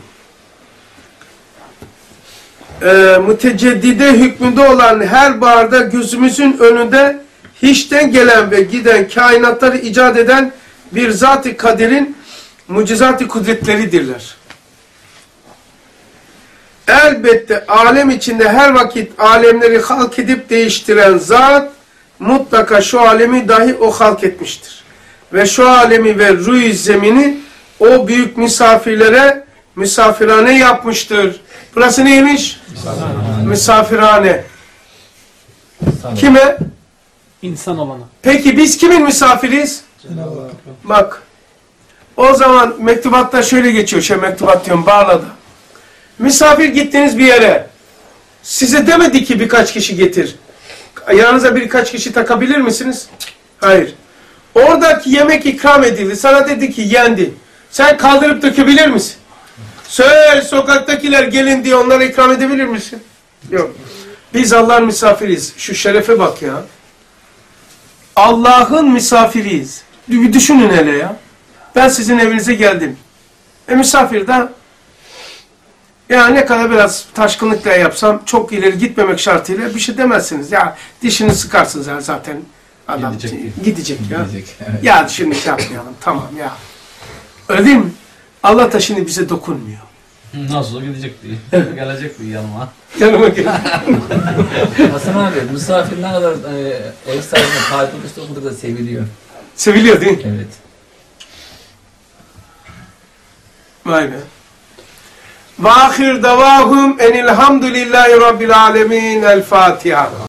Ee, müteceddide hükmünde olan her barda gözümüzün önünde hiçten gelen ve giden kainatları icat eden bir zat-ı kaderin mucizat-ı kudretleridirler. Elbette alem içinde her vakit alemleri halk edip değiştiren zat mutlaka şu alemi dahi o halk etmiştir. Ve şu alemi ve ruh-i zemini o büyük misafirlere misafirhane yapmıştır. Burası neymiş? Misafirhane. Misafirhane. Kime? İnsan olana. Peki biz kimin misafiriyiz? Bak. O zaman mektubatta şöyle geçiyor. Şey mektubat diyorum Bağla'da. Misafir gittiniz bir yere. Size demedi ki birkaç kişi getir. Yanınıza birkaç kişi takabilir misiniz? Hayır. Oradaki yemek ikram edildi. Sana dedi ki yendi. Sen kaldırıp dökebilir misin? Söyle sokaktakiler gelin diye onlara ikram edebilir misin? Yok. Biz Allah'ın misafiriyiz. Şu şerefe bak ya. Allah'ın misafiriyiz. Bir düşünün hele ya. Ben sizin evinize geldim. E misafir de ya ne kadar biraz taşkınlıkla yapsam çok ileri gitmemek şartıyla bir şey demezsiniz. Ya dişini sıkarsınız yani zaten adam gidecek, gidecek ya. Gidecek, evet. Ya şimdi şey yapmayalım tamam ya. Öyle değil mi? Allah da şimdi bize dokunmuyor. Nasıl gidecek diye. Gelecek diye yanıma. Yanıma gel. Hasan abi misafir ne kadar e, ev sahibine tabi olursa o kadar da seviliyor. Seviliyor değil mi? Evet. Vay be. Ve ahir davahum enilhamdülillahi rabbil alemin. El Fatiha.